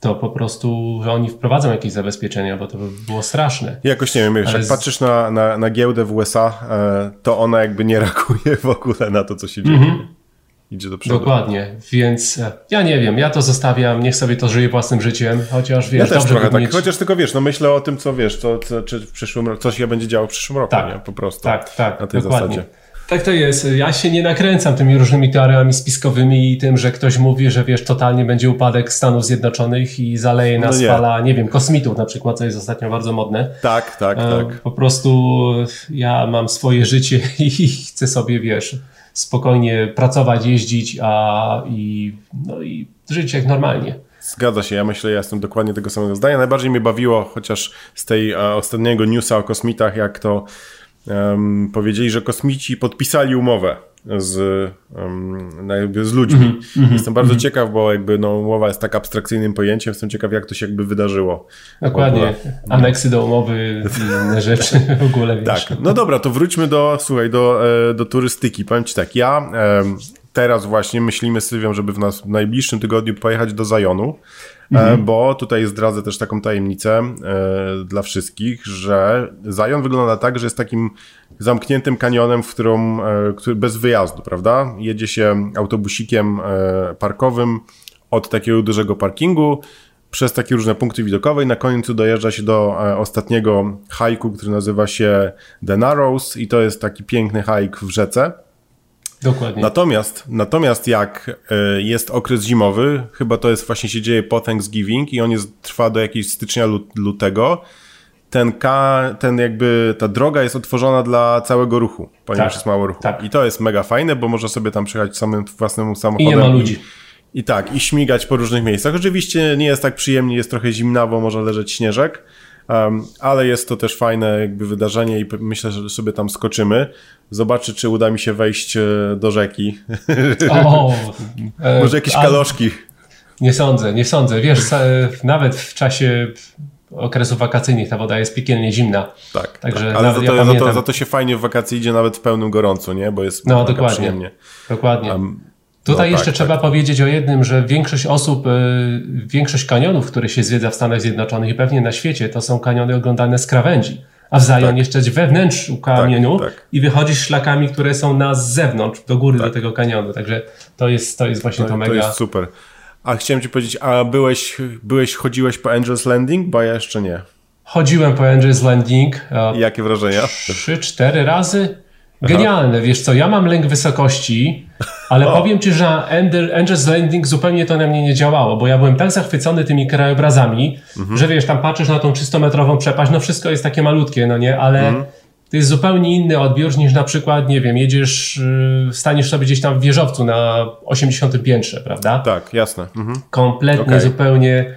to po prostu oni wprowadzą jakieś zabezpieczenia, bo to by było straszne. Jakoś nie wiem, wiesz, jak patrzysz na giełdę w USA, to ona jakby nie reaguje w ogóle na to, co się dzieje. Idzie do przodu. Dokładnie, więc ja nie wiem, ja to zostawiam, niech sobie to żyje własnym życiem, chociaż wiesz, ja też trochę tak, chociaż tylko wiesz, no myślę o tym, co wiesz, czy w przyszłym roku, co się będzie działo w przyszłym roku, tak, nie? Po prostu. Tak, na tej dokładnie. zasadzie. Tak to jest. Ja się nie nakręcam tymi różnymi teoriami spiskowymi i tym, że ktoś mówi, że wiesz, totalnie będzie upadek Stanów Zjednoczonych i zaleje nas fala, nie wiem, kosmitów na przykład, co jest ostatnio bardzo modne. Tak. Po prostu ja mam swoje życie i chcę sobie, wiesz, spokojnie pracować, jeździć i żyć jak normalnie. Zgadza się, ja myślę, ja jestem dokładnie tego samego zdania. Najbardziej mnie bawiło, chociaż z tej ostatniego newsa o kosmitach, jak to powiedzieli, że kosmici podpisali umowę z ludźmi. Jestem bardzo ciekaw, bo jakby umowa jest tak abstrakcyjnym pojęciem, jestem ciekaw, jak to się jakby wydarzyło. Dokładnie, aneksy do umowy i inne rzeczy w ogóle, wiesz. Tak, no dobra, to wróćmy do turystyki. Powiem ci tak, ja teraz właśnie myślimy z Sylwią, żeby w najbliższym tygodniu pojechać do Zionu, bo tutaj zdradzę też taką tajemnicę dla wszystkich, że Zion wygląda tak, że jest takim zamkniętym kanionem, który bez wyjazdu, prawda? Jedzie się autobusikiem parkowym od takiego dużego parkingu przez takie różne punkty widokowe i na końcu dojeżdża się do ostatniego hajku, który nazywa się The Narrows i to jest taki piękny hajk w rzece. Dokładnie. Natomiast jak jest okres zimowy, chyba to jest właśnie się dzieje po Thanksgiving i on trwa do jakiegoś stycznia, lutego, ta droga jest otworzona dla całego ruchu, ponieważ jest mało ruchu. Tak. I to jest mega fajne, bo można sobie tam przyjechać samym własnym samochodem. I nie ma ludzi. I śmigać po różnych miejscach. Oczywiście nie jest tak przyjemnie, jest trochę zimnawo, może leżeć śnieżek, ale jest to też fajne jakby wydarzenie i myślę, że sobie tam skoczymy. Zobaczę, czy uda mi się wejść do rzeki. Może jakieś kaloszki. Nie sądzę. Wiesz, nawet w czasie okresów wakacyjnych ta woda jest piekielnie zimna. Tak, także ale za to się fajnie w wakacje idzie nawet w pełnym gorąco, nie? Bo jest przyjemnie. Dokładnie. Tutaj jeszcze trzeba powiedzieć o jednym, że większość kanionów, które się zwiedza w Stanach Zjednoczonych i pewnie na świecie, to są kaniony oglądane z krawędzi. A w Zion jeszcze we wnętrzu kamieniu i wychodzisz szlakami, które są na zewnątrz, do góry do tego kanionu. Także to jest właśnie to mega. To jest super. A chciałem ci powiedzieć, chodziłeś po Angel's Landing? Bo ja jeszcze nie. Chodziłem po Angel's Landing. Jakie wrażenia? 3-4 razy. Genialne, wiesz co, ja mam lęk wysokości, ale powiem ci, że Angel's Landing zupełnie to na mnie nie działało, bo ja byłem tak zachwycony tymi krajobrazami, że wiesz, tam patrzysz na tą 300-metrową przepaść, no wszystko jest takie malutkie, no nie, ale to jest zupełnie inny odbiór niż na przykład, nie wiem, staniesz sobie gdzieś tam w wieżowcu na 80. piętrze, prawda? Tak, jasne. Kompletnie, zupełnie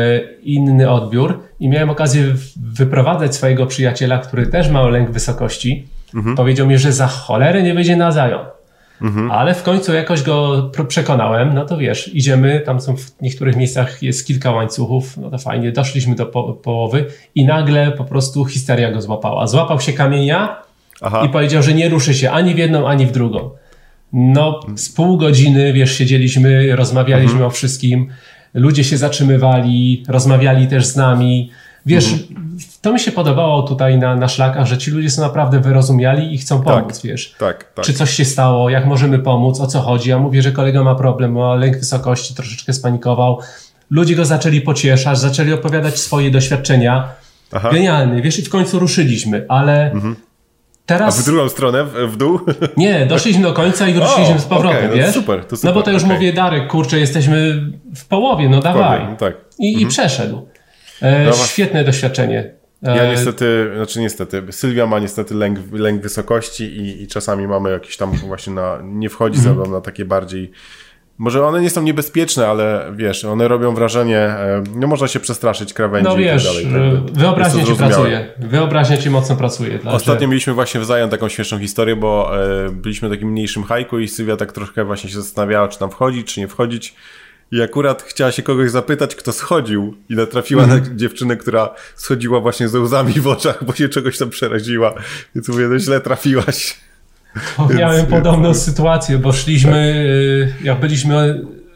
inny odbiór i miałem okazję wyprowadzać swojego przyjaciela, który też ma lęk wysokości. Powiedział mi, że za cholerę nie wyjdzie na Zion. Ale w końcu jakoś go przekonałem, no to wiesz, idziemy, tam są w niektórych miejscach jest kilka łańcuchów, no to fajnie, doszliśmy do połowy i nagle po prostu histeria go złapała. Złapał się kamienia i powiedział, że nie ruszy się ani w jedną, ani w drugą. No z pół godziny, wiesz, siedzieliśmy, rozmawialiśmy o wszystkim, ludzie się zatrzymywali, rozmawiali też z nami. Wiesz, to mi się podobało tutaj na szlakach, że ci ludzie są naprawdę wyrozumiali i chcą pomóc, wiesz. Tak. Czy coś się stało, jak możemy pomóc, o co chodzi. Ja mówię, że kolega ma problem, ma lęk wysokości, troszeczkę spanikował. Ludzie go zaczęli pocieszać, zaczęli opowiadać swoje doświadczenia. Genialny, wiesz, i w końcu ruszyliśmy, ale teraz... A w drugą stronę, w dół? Nie, doszliśmy do końca i wróciliśmy z powrotem, wiesz? Super. No bo to już mówię, Darek, kurczę, jesteśmy w połowie, no dawaj. I przeszedł. Świetne doświadczenie. Ja niestety, Sylwia ma niestety lęk wysokości i czasami mamy jakieś tam właśnie nie wchodzi ze mną na takie bardziej, może one nie są niebezpieczne, ale wiesz, one robią wrażenie, no można się przestraszyć krawędzi i tak dalej. Wyobraźnia ci pracuje. Wyobraźnia ci mocno pracuje. Ostatnio mieliśmy właśnie w Zion taką śmieszną historię, bo byliśmy w takim mniejszym hajku i Sylwia tak troszkę właśnie się zastanawiała, czy tam wchodzić, czy nie wchodzić. I akurat chciała się kogoś zapytać, kto schodził i natrafiła na dziewczynę, która schodziła właśnie ze łzami w oczach, bo się czegoś tam przeraziła. Więc mówię, no źle trafiłaś. Miałem podobną sytuację, bo szliśmy, jak byliśmy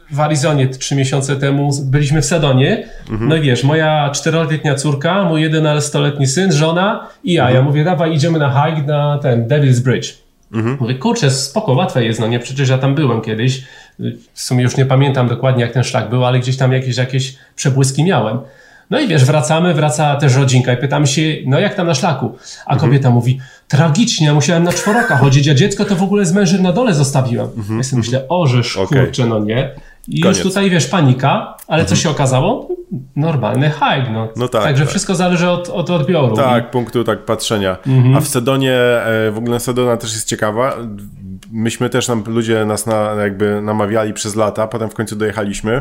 w Arizonie 3 miesiące temu, byliśmy w Sedonie, no i wiesz, moja 4-letnia córka, mój 11-letni syn, żona i ja. Ja mówię, dawaj, idziemy na hike na ten Devil's Bridge. Mówię, kurczę, spoko, łatwe jest, no nie, przecież ja tam byłem kiedyś. W sumie już nie pamiętam dokładnie, jak ten szlak był, ale gdzieś tam jakieś przebłyski miałem. No i wiesz, wraca też rodzinka i pytam się, no jak tam na szlaku? A kobieta mówi, tragicznie, ja musiałem na 4 chodzić, a dziecko to w ogóle z mężem na dole zostawiłem. Ja sobie myślę, ożeż, kurczę, no nie. I Koniec. już tutaj, wiesz, panika, ale co się okazało? Normalny hike, no. No tak, Także tak. wszystko zależy od odbioru. Tak, punktu tak patrzenia. A w Sedonie, w ogóle Sedona też jest ciekawa. Myśmy też, ludzie nas jakby namawiali przez lata, potem w końcu dojechaliśmy.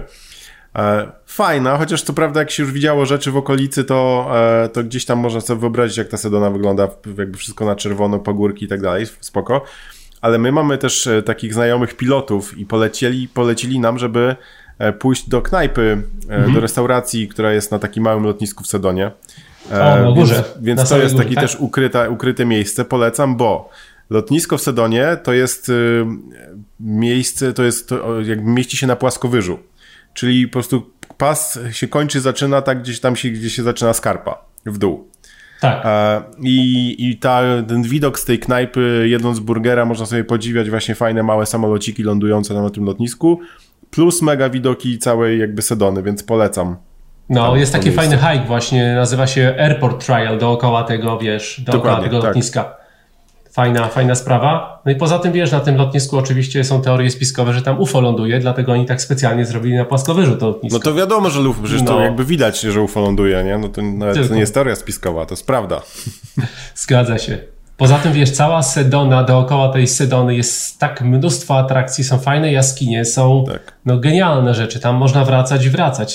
Fajna, chociaż co prawda jak się już widziało rzeczy w okolicy, to gdzieś tam można sobie wyobrazić, jak ta Sedona wygląda, jakby wszystko na czerwono, pagórki i tak dalej, spoko. Ale my mamy też takich znajomych pilotów i polecili nam, żeby pójść do knajpy, do restauracji, która jest na takim małym lotnisku w Sedonie. Na górze. Więc to jest takie też ukryte miejsce, polecam, bo lotnisko w Sedonie to jest miejsce, jakby mieści się na płaskowyżu. Czyli po prostu pas się kończy, zaczyna tak gdzie się zaczyna skarpa, w dół. Tak. I ten widok z tej knajpy, jedząc burgera, można sobie podziwiać właśnie fajne małe samolociki lądujące na tym lotnisku, plus mega widoki całej jakby Sedony, więc polecam. No, jest taki fajny hike właśnie, nazywa się Airport Trial dookoła tego, wiesz, dookoła tego lotniska. Tak. Fajna sprawa. No i poza tym, wiesz, na tym lotnisku oczywiście są teorie spiskowe, że tam UFO ląduje, dlatego oni tak specjalnie zrobili na płaskowyżu to lotnisko. No to wiadomo, że UFO, przecież to jakby widać, że UFO ląduje, nie? No to nawet to nie jest teoria spiskowa, to jest prawda. Zgadza się. Poza tym, wiesz, cała Sedona, dookoła tej Sedony jest tak mnóstwo atrakcji, są fajne jaskinie, są genialne rzeczy. Tam można wracać i wracać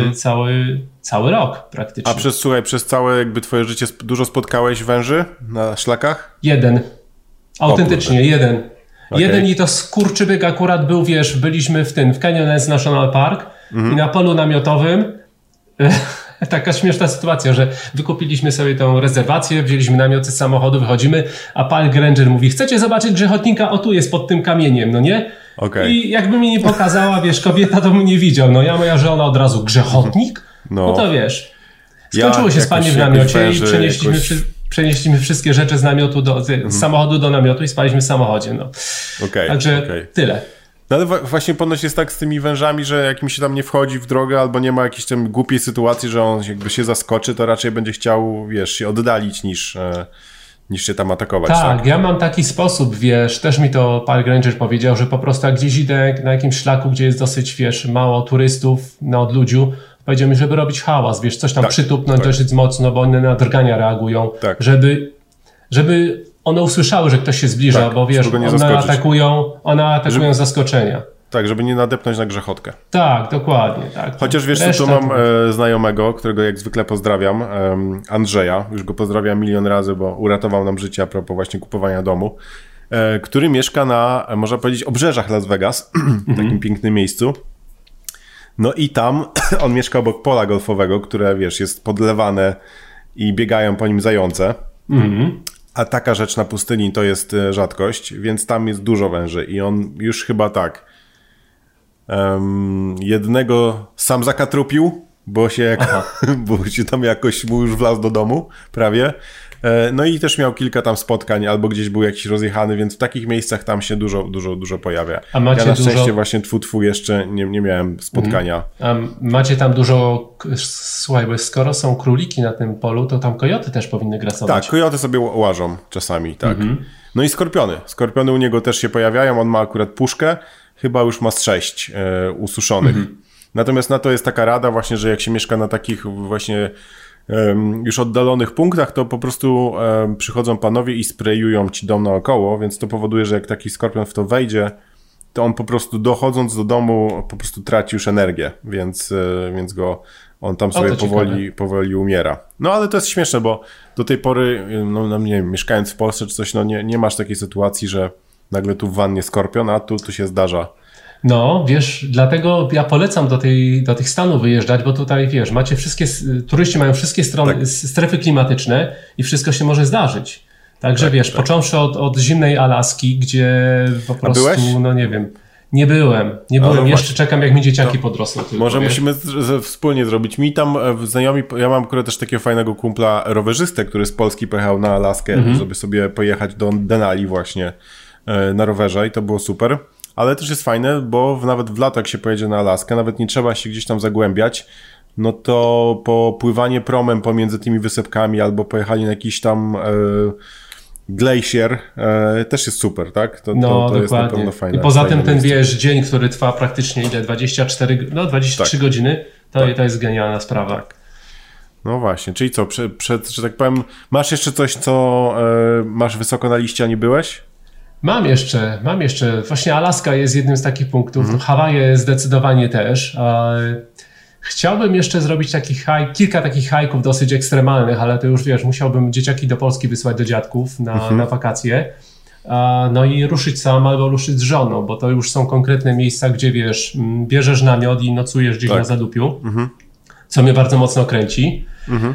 cały rok praktycznie. A przez całe jakby twoje życie dużo spotkałeś węży na szlakach? 1. Autentycznie 1. Jeden i to skurczybyk akurat był, wiesz, byliśmy w Canyonlands National Park i na polu namiotowym taka śmieszna sytuacja, że wykupiliśmy sobie tą rezerwację, wzięliśmy namioty z samochodu, wychodzimy, a Park Ranger mówi, chcecie zobaczyć grzechotnika? O, tu jest pod tym kamieniem, no nie? I jakby mi nie pokazała, wiesz, kobieta to mnie nie widział, no ja, moja żona od razu, grzechotnik? No to wiesz, skończyło się spanie w namiocie i przenieśliśmy wszystkie rzeczy z namiotu z samochodu do namiotu i spaliśmy w samochodzie, no. Także tyle. No ale właśnie ponoć jest tak z tymi wężami, że jak mi się tam nie wchodzi w drogę albo nie ma jakiejś tam głupiej sytuacji, że on jakby się zaskoczy, to raczej będzie chciał, wiesz, się oddalić niż się tam atakować. Tak, ja mam taki sposób, wiesz, też mi to Park Ranger powiedział, że po prostu jak gdzieś idę na jakimś szlaku, gdzie jest dosyć, wiesz, mało turystów na odludziu, powiedział mi, żeby robić hałas, wiesz, coś tam przytupnąć dosyć mocno, bo one na drgania reagują, żeby one usłyszały, że ktoś się zbliża, bo wiesz, one atakują z zaskoczenia. Tak, żeby nie nadepnąć na grzechotkę. Tak, dokładnie. Tak. Chociaż wiesz, tu mam znajomego, którego jak zwykle pozdrawiam, Andrzeja, już go pozdrawiam milion razy, bo uratował nam życie a propos właśnie kupowania domu, który mieszka na, można powiedzieć, obrzeżach Las Vegas, w takim pięknym miejscu. No i tam on mieszka obok pola golfowego, które, wiesz, jest podlewane i biegają po nim zające. A taka rzecz na pustyni to jest rzadkość, więc tam jest dużo węży i on już chyba jednego sam zakatrupił, bo się tam jakoś mu już wlazł do domu prawie. No i też miał kilka tam spotkań, albo gdzieś był jakiś rozjechany, więc w takich miejscach tam się dużo pojawia. A macie ja na szczęście właśnie tfu jeszcze nie miałem spotkania. A macie tam dużo, słuchaj, bo skoro są króliki na tym polu, to tam kojoty też powinny grasować. Tak, kojoty sobie łażą czasami, tak. No i skorpiony. Skorpiony u niego też się pojawiają, on ma akurat puszkę, chyba już ma z 6 ususzonych. Natomiast na to jest taka rada właśnie, że jak się mieszka na takich właśnie już oddalonych punktach, to po prostu przychodzą panowie i sprayują ci dom naokoło, więc to powoduje, że jak taki skorpion w to wejdzie, to on po prostu dochodząc do domu po prostu traci już energię, więc on tam sobie powoli umiera. No ale to jest śmieszne, bo do tej pory, no nie wiem, mieszkając w Polsce czy coś, no nie masz takiej sytuacji, że nagle tu w wannie skorpion, a tu się zdarza. No, wiesz, dlatego ja polecam do tych Stanów wyjeżdżać, bo tutaj, wiesz, turyści mają wszystkie strefy klimatyczne i wszystko się może zdarzyć. Także wiesz, począwszy od zimnej Alaski, gdzie po prostu, no nie wiem, Nie byłem. Jeszcze czekam, jak mi dzieciaki podrosną. Może musimy wspólnie zrobić. Mi tam znajomi, ja mam akurat też takiego fajnego kumpla rowerzystę, który z Polski pojechał na Alaskę, żeby sobie pojechać do Denali właśnie na rowerze i to było super. Ale też jest fajne, bo nawet w lato, jak się pojedzie na Alaskę, nawet nie trzeba się gdzieś tam zagłębiać, no to popływanie promem pomiędzy tymi wysepkami albo pojechali na jakiś tam glacier też jest super, tak? To jest na pewno fajne. I poza tym ten, dzień, który trwa praktycznie 23 godziny, to jest genialna sprawa. Tak. No właśnie, czyli co, że tak powiem, masz jeszcze coś, co masz wysoko na liście, a nie byłeś? Mam jeszcze. Właśnie Alaska jest jednym z takich punktów. Hawaje zdecydowanie też. Chciałbym jeszcze zrobić kilka takich hajków dosyć ekstremalnych, ale to już wiesz, musiałbym dzieciaki do Polski wysłać do dziadków na wakacje. No i ruszyć sam albo ruszyć z żoną, bo to już są konkretne miejsca, gdzie wiesz, bierzesz namiot i nocujesz gdzieś na zadupiu, co mnie bardzo mocno kręci.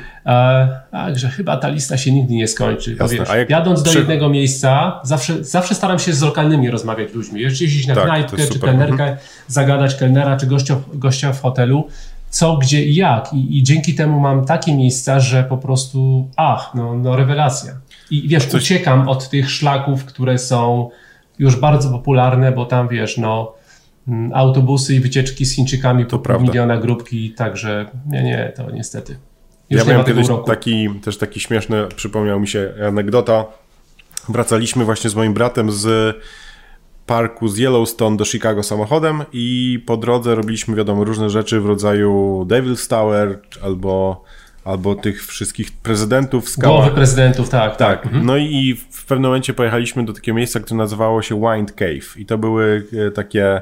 Także chyba ta lista się nigdy nie skończy. Bo wiesz, jadąc do jednego miejsca, zawsze staram się z lokalnymi rozmawiać ludźmi. Jeździć na knajpkę, czy kelnerkę, zagadać kelnera, czy gościa w hotelu, co, gdzie i jak. I dzięki temu mam takie miejsca, że po prostu rewelacja. I wiesz, uciekam od tych szlaków, które są już bardzo popularne, bo tam wiesz, autobusy i wycieczki z Chińczykami po pół miliona grupki, także nie, to niestety. Już ja miałem kiedyś taki śmieszny, przypomniał mi się anegdota. Wracaliśmy właśnie z moim bratem z parku z Yellowstone do Chicago samochodem i po drodze robiliśmy, wiadomo, różne rzeczy w rodzaju Devil's Tower albo tych wszystkich prezydentów w skałach. Głowy prezydentów, tak. No i w pewnym momencie pojechaliśmy do takiego miejsca, które nazywało się Wind Cave i to były takie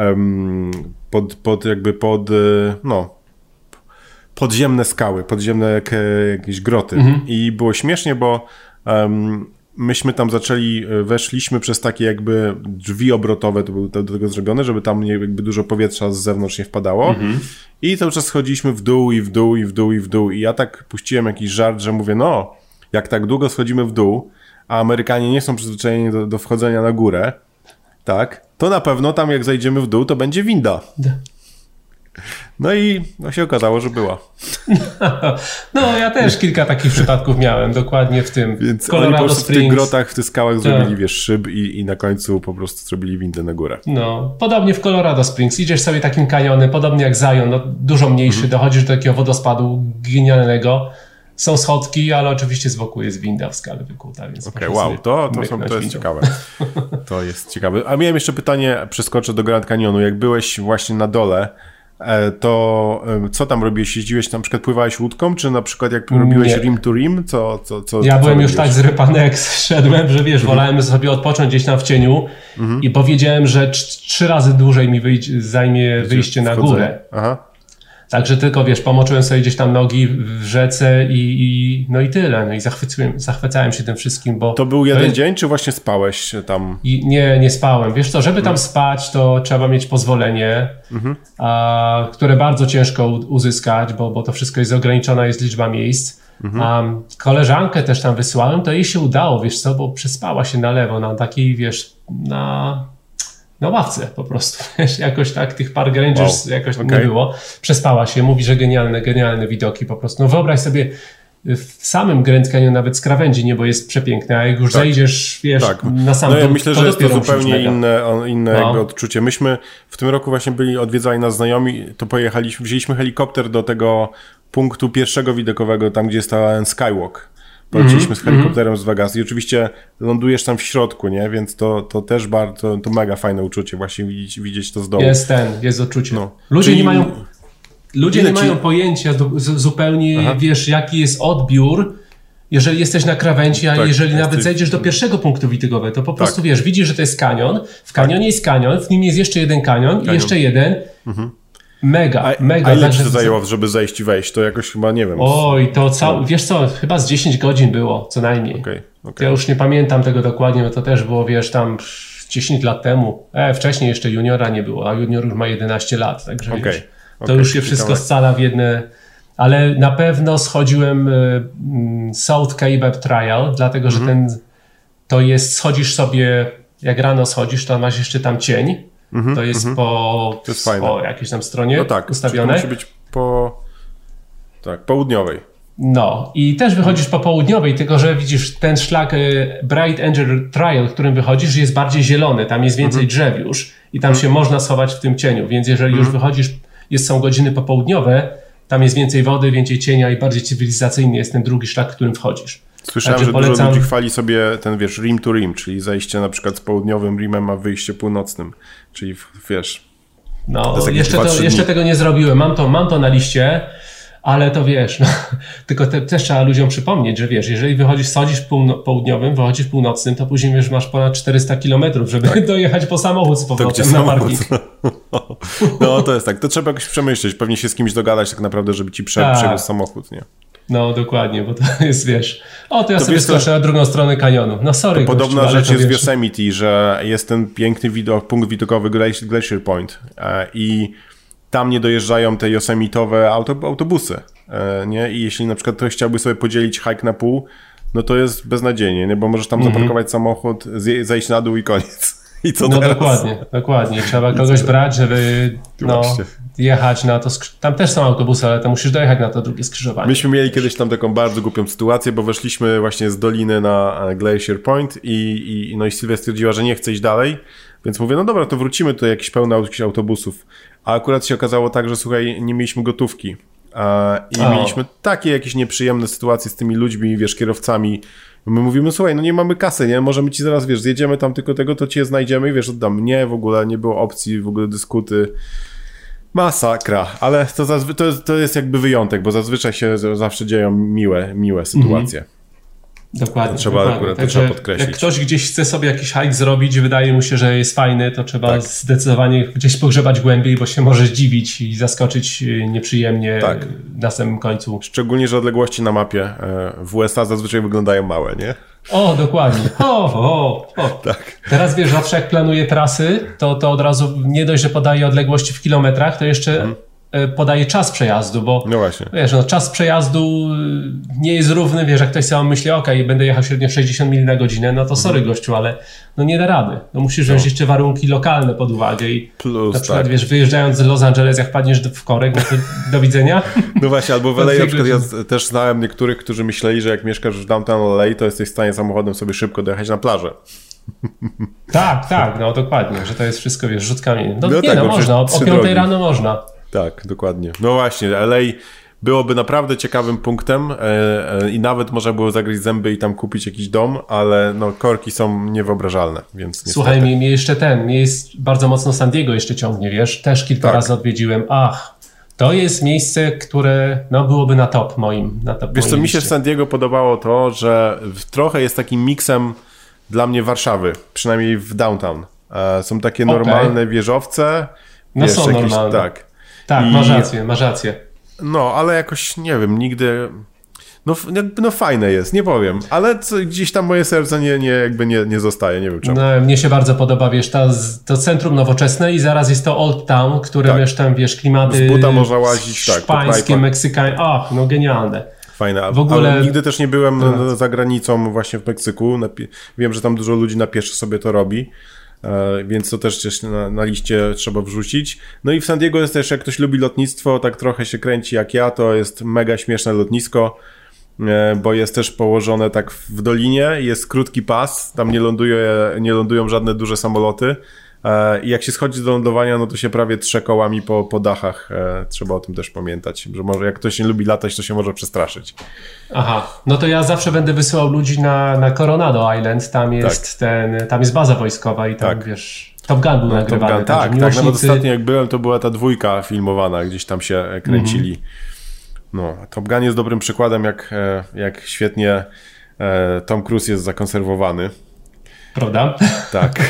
podziemne skały, podziemne jakieś groty. I było śmiesznie, bo myśmy tam weszliśmy przez takie jakby drzwi obrotowe, to były do tego zrobione, żeby tam jakby dużo powietrza z zewnątrz nie wpadało. I cały czas schodziliśmy w dół i w dół i w dół i w dół. I ja tak puściłem jakiś żart, że mówię, jak tak długo schodzimy w dół, a Amerykanie nie są przyzwyczajeni do wchodzenia na górę, tak, to na pewno tam jak zajdziemy w dół, to będzie winda. No i się okazało, że była. No ja też kilka takich przypadków miałem, dokładnie w tym. Więc Colorado oni po Springs. W tych grotach, w tych skałach zrobili szyb i na końcu po prostu zrobili windę na górę. No, podobnie w Colorado Springs. Idziesz sobie takim kanionem, podobnie jak Zion, dużo mniejszy, dochodzisz do takiego wodospadu genialnego. Są schodki, ale oczywiście z boku jest winda w skale wykuta. Więc wow, to jest ciekawe. To jest ciekawe. A miałem jeszcze pytanie, przeskoczę do Grand Canyonu. Jak byłeś właśnie na dole, to co tam robiłeś? Jeździłeś, na przykład pływałeś łódką, czy na przykład jak robiłeś rim to rim? Ja byłem już tak zrypany, jak zszedłem, że wiesz, wolałem sobie odpocząć gdzieś tam w cieniu i powiedziałem, że 3 razy dłużej mi zajmie wyjście na górę. Także tylko wiesz, pomoczyłem sobie gdzieś tam nogi w rzece i tyle. No i zachwycałem się tym wszystkim, bo... To był jeden dzień, czy właśnie spałeś tam? Nie spałem. Wiesz co, żeby tam spać, to trzeba mieć pozwolenie, które bardzo ciężko uzyskać, bo to wszystko jest ograniczona jest liczba miejsc. Koleżankę też tam wysłałem, to jej się udało, wiesz co, bo przespała się na lewo, na takiej, wiesz, na ławce po prostu, wiesz, jakoś tak tych Park Rangers nie było. Przespała się, mówi, że genialne widoki po prostu. No wyobraź sobie w samym Grand Canyon nawet z krawędzi niebo jest przepiękne, a jak już zejdziesz, wiesz, na sam dół, ja myślę, że jest to zupełnie inne jakby odczucie. Myśmy w tym roku właśnie odwiedzali nas znajomi, to wzięliśmy helikopter do tego punktu pierwszego widokowego, tam gdzie jest ten skywalk. Poleciliśmy z helikopterem z Vegas i oczywiście lądujesz tam w środku, nie? Więc to też bardzo, to mega fajne uczucie właśnie widzieć to z dołu. Jest odczucie. Ludzie nie mają pojęcia zupełnie, wiesz, jaki jest odbiór, jeżeli jesteś na krawędzi, a jeżeli nawet zejdziesz do pierwszego punktu widokowego, to po prostu wiesz, widzisz, że to jest kanion, w kanionie jest kanion, w nim jest jeszcze jeden kanion i jeszcze jeden. Mega. A ile ci to zajęło, żeby zejść i wejść? To jakoś chyba, nie wiem. Oj, wiesz co, chyba z 10 godzin było, co najmniej. Ja już nie pamiętam tego dokładnie, bo to też było, wiesz, tam 10 lat temu. Wcześniej jeszcze juniora nie było, a junior już ma 11 lat, także wiesz, to już się wszystko scala w jedne... Ale na pewno schodziłem South Cape Trial, dlatego, że schodzisz sobie, jak rano schodzisz, to masz jeszcze tam cień. To jest po jakiejś tam stronie ustawione. To musi być po południowej. No i też wychodzisz po południowej, tylko że widzisz ten szlak Bright Angel Trail, którym wychodzisz, jest bardziej zielony, tam jest więcej drzew już i tam się można schować w tym cieniu, więc jeżeli już wychodzisz, są godziny popołudniowe, tam jest więcej wody, więcej cienia i bardziej cywilizacyjny jest ten drugi szlak, którym wchodzisz. Słyszałem, że dużo ludzi chwali sobie ten, rim to rim, czyli zajście na przykład z południowym rimem, a wyjście północnym, czyli No, jeszcze tego nie zrobiłem, mam to na liście, ale to tylko też trzeba ludziom przypomnieć, że jeżeli schodzisz południowym, wychodzisz północnym, to później już masz ponad 400 km, żeby dojechać po samochód z powrotem na parking. No to jest tak, to trzeba jakoś przemyśleć, pewnie się z kimś dogadać tak naprawdę, żeby ci przewiózł samochód, nie? No dokładnie, bo to jest, to ja sobie skoczę na drugą stronę kanionu. No sorry, to podobna rzecz jest w Yosemite, że jest ten piękny punkt widokowy Glacier Point i tam nie dojeżdżają te yosemitowe autobusy, nie? I jeśli na przykład ktoś chciałby sobie podzielić hike na pół, no to jest beznadziejnie, nie? Bo możesz tam zaparkować samochód, zejść na dół i koniec. I co teraz? Dokładnie. Trzeba kogoś brać, żeby jechać na to. Tam też są autobusy, ale to musisz dojechać na to drugie skrzyżowanie. Myśmy mieli kiedyś tam taką bardzo głupią sytuację, bo weszliśmy właśnie z doliny na Glacier Point i Sylwia stwierdziła, że nie chce iść dalej, więc mówię, no dobra, to wrócimy tutaj jakieś pełne autobusów. A akurat się okazało tak, że słuchaj, nie mieliśmy gotówki i mieliśmy takie jakieś nieprzyjemne sytuacje z tymi ludźmi, kierowcami. My mówimy, słuchaj, no nie mamy kasy, nie? Możemy ci zaraz, zjedziemy tam tylko tego, to cię znajdziemy i oddam. Nie, w ogóle nie było opcji, w ogóle dyskuty. Masakra, ale to jest jakby wyjątek, bo zazwyczaj się zawsze dzieją miłe sytuacje. Dokładnie. Trzeba podkreślić. Jak ktoś gdzieś chce sobie jakiś hike zrobić, wydaje mu się, że jest fajny, to trzeba zdecydowanie gdzieś pogrzebać głębiej, bo się może zdziwić i zaskoczyć nieprzyjemnie na samym końcu. Szczególnie, że odległości na mapie w USA zazwyczaj wyglądają małe, nie? O, dokładnie. Tak. Teraz zawsze jak planuję trasy, to od razu nie dość, że podaję odległości w kilometrach, to jeszcze podaje czas przejazdu, bo czas przejazdu nie jest równy, jak ktoś sobie myśli, będę jechał średnio 60 mil na godzinę, no to sorry gościu, ale nie da rady. No musisz wziąć jeszcze warunki lokalne pod uwagę i plus, na przykład wyjeżdżając z Los Angeles, jak wpadniesz w korek, no to do widzenia. No właśnie, albo w LA na przykład ja też znałem niektórych, którzy myśleli, że jak mieszkasz w downtown LA, to jesteś w stanie samochodem sobie szybko dojechać na plażę. Tak, no dokładnie, że to jest wszystko, rzut kamieniem. Można, o 5 rano można. Tak, dokładnie. No właśnie, LA byłoby naprawdę ciekawym punktem i nawet można było zagryźć zęby i tam kupić jakiś dom, ale korki są niewyobrażalne, więc niestety. Słuchaj, mnie jest bardzo mocno San Diego jeszcze ciągnie, też kilka razy odwiedziłem. To jest miejsce, które byłoby na top moim. Wiesz co, mi się w San Diego podobało to, że trochę jest takim miksem dla mnie Warszawy, przynajmniej w downtown. Są takie normalne wieżowce. Są normalne. Tak, masz rację. No, ale jakoś, nie wiem, nigdy... No fajne jest, nie powiem, ale gdzieś tam moje serce nie zostaje, nie wiem czemu. No, mnie się bardzo podoba, to centrum nowoczesne i zaraz jest to Old Town, które tam, klimaty... Z buta można łazić, hiszpańskie, meksykańskie, genialne. Fajne, w ogóle... ale nigdy też nie byłem za granicą właśnie w Meksyku, wiem, że tam dużo ludzi na pieszo sobie to robi. Więc to też na liście trzeba wrzucić. No i w San Diego jest też, jak ktoś lubi lotnictwo, tak trochę się kręci jak ja, to jest mega śmieszne lotnisko, bo jest też położone tak w dolinie, jest krótki pas, tam nie lądują żadne duże samoloty i jak się schodzi do lądowania, no to się prawie trze kołami po dachach. Trzeba o tym też pamiętać, że może jak ktoś nie lubi latać, to się może przestraszyć. Aha, no to ja zawsze będę wysyłał ludzi na Coronado Island, tam jest tam jest baza wojskowa i tam Top Gun był nagrywany. Tak, nawet ostatnio jak byłem, to była ta 2 filmowana, gdzieś tam się kręcili. No, Top Gun jest dobrym przykładem, jak świetnie Tom Cruise jest zakonserwowany. Prawda? Tak.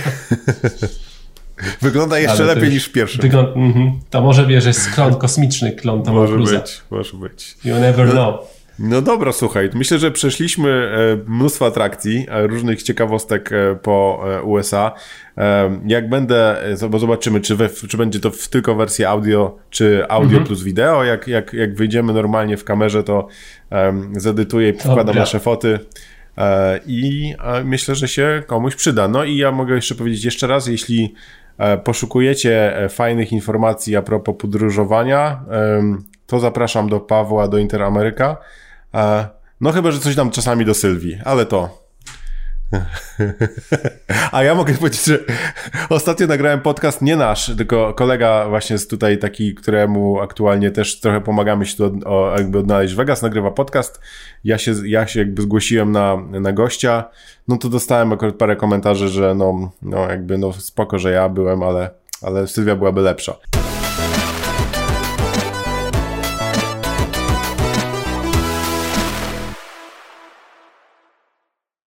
Wygląda jeszcze lepiej niż w pierwszym. To może jest klon kosmiczny, klon Toma Cruise'a. Może być. You never know. No dobra, słuchaj, myślę, że przeszliśmy mnóstwo atrakcji, różnych ciekawostek po USA. Jak będę, zobaczymy, czy będzie to tylko wersja audio, czy audio plus wideo. Jak wyjdziemy normalnie w kamerze, to zedytuję i wkładam nasze foty. I myślę, że się komuś przyda. No i ja mogę jeszcze powiedzieć jeszcze raz, jeśli poszukujecie fajnych informacji a propos podróżowania, to zapraszam do Pawła, do Interameryka. No chyba, że coś tam czasami do Sylwii, ale to... A ja mogę powiedzieć, że ostatnio nagrałem podcast nie nasz, tylko kolega właśnie z tutaj taki, któremu aktualnie też trochę pomagamy się tu jakby odnaleźć. Vegas nagrywa podcast, ja się jakby zgłosiłem na gościa, no to dostałem akurat parę komentarzy, że no spoko, że ja byłem, ale Sylwia byłaby lepsza.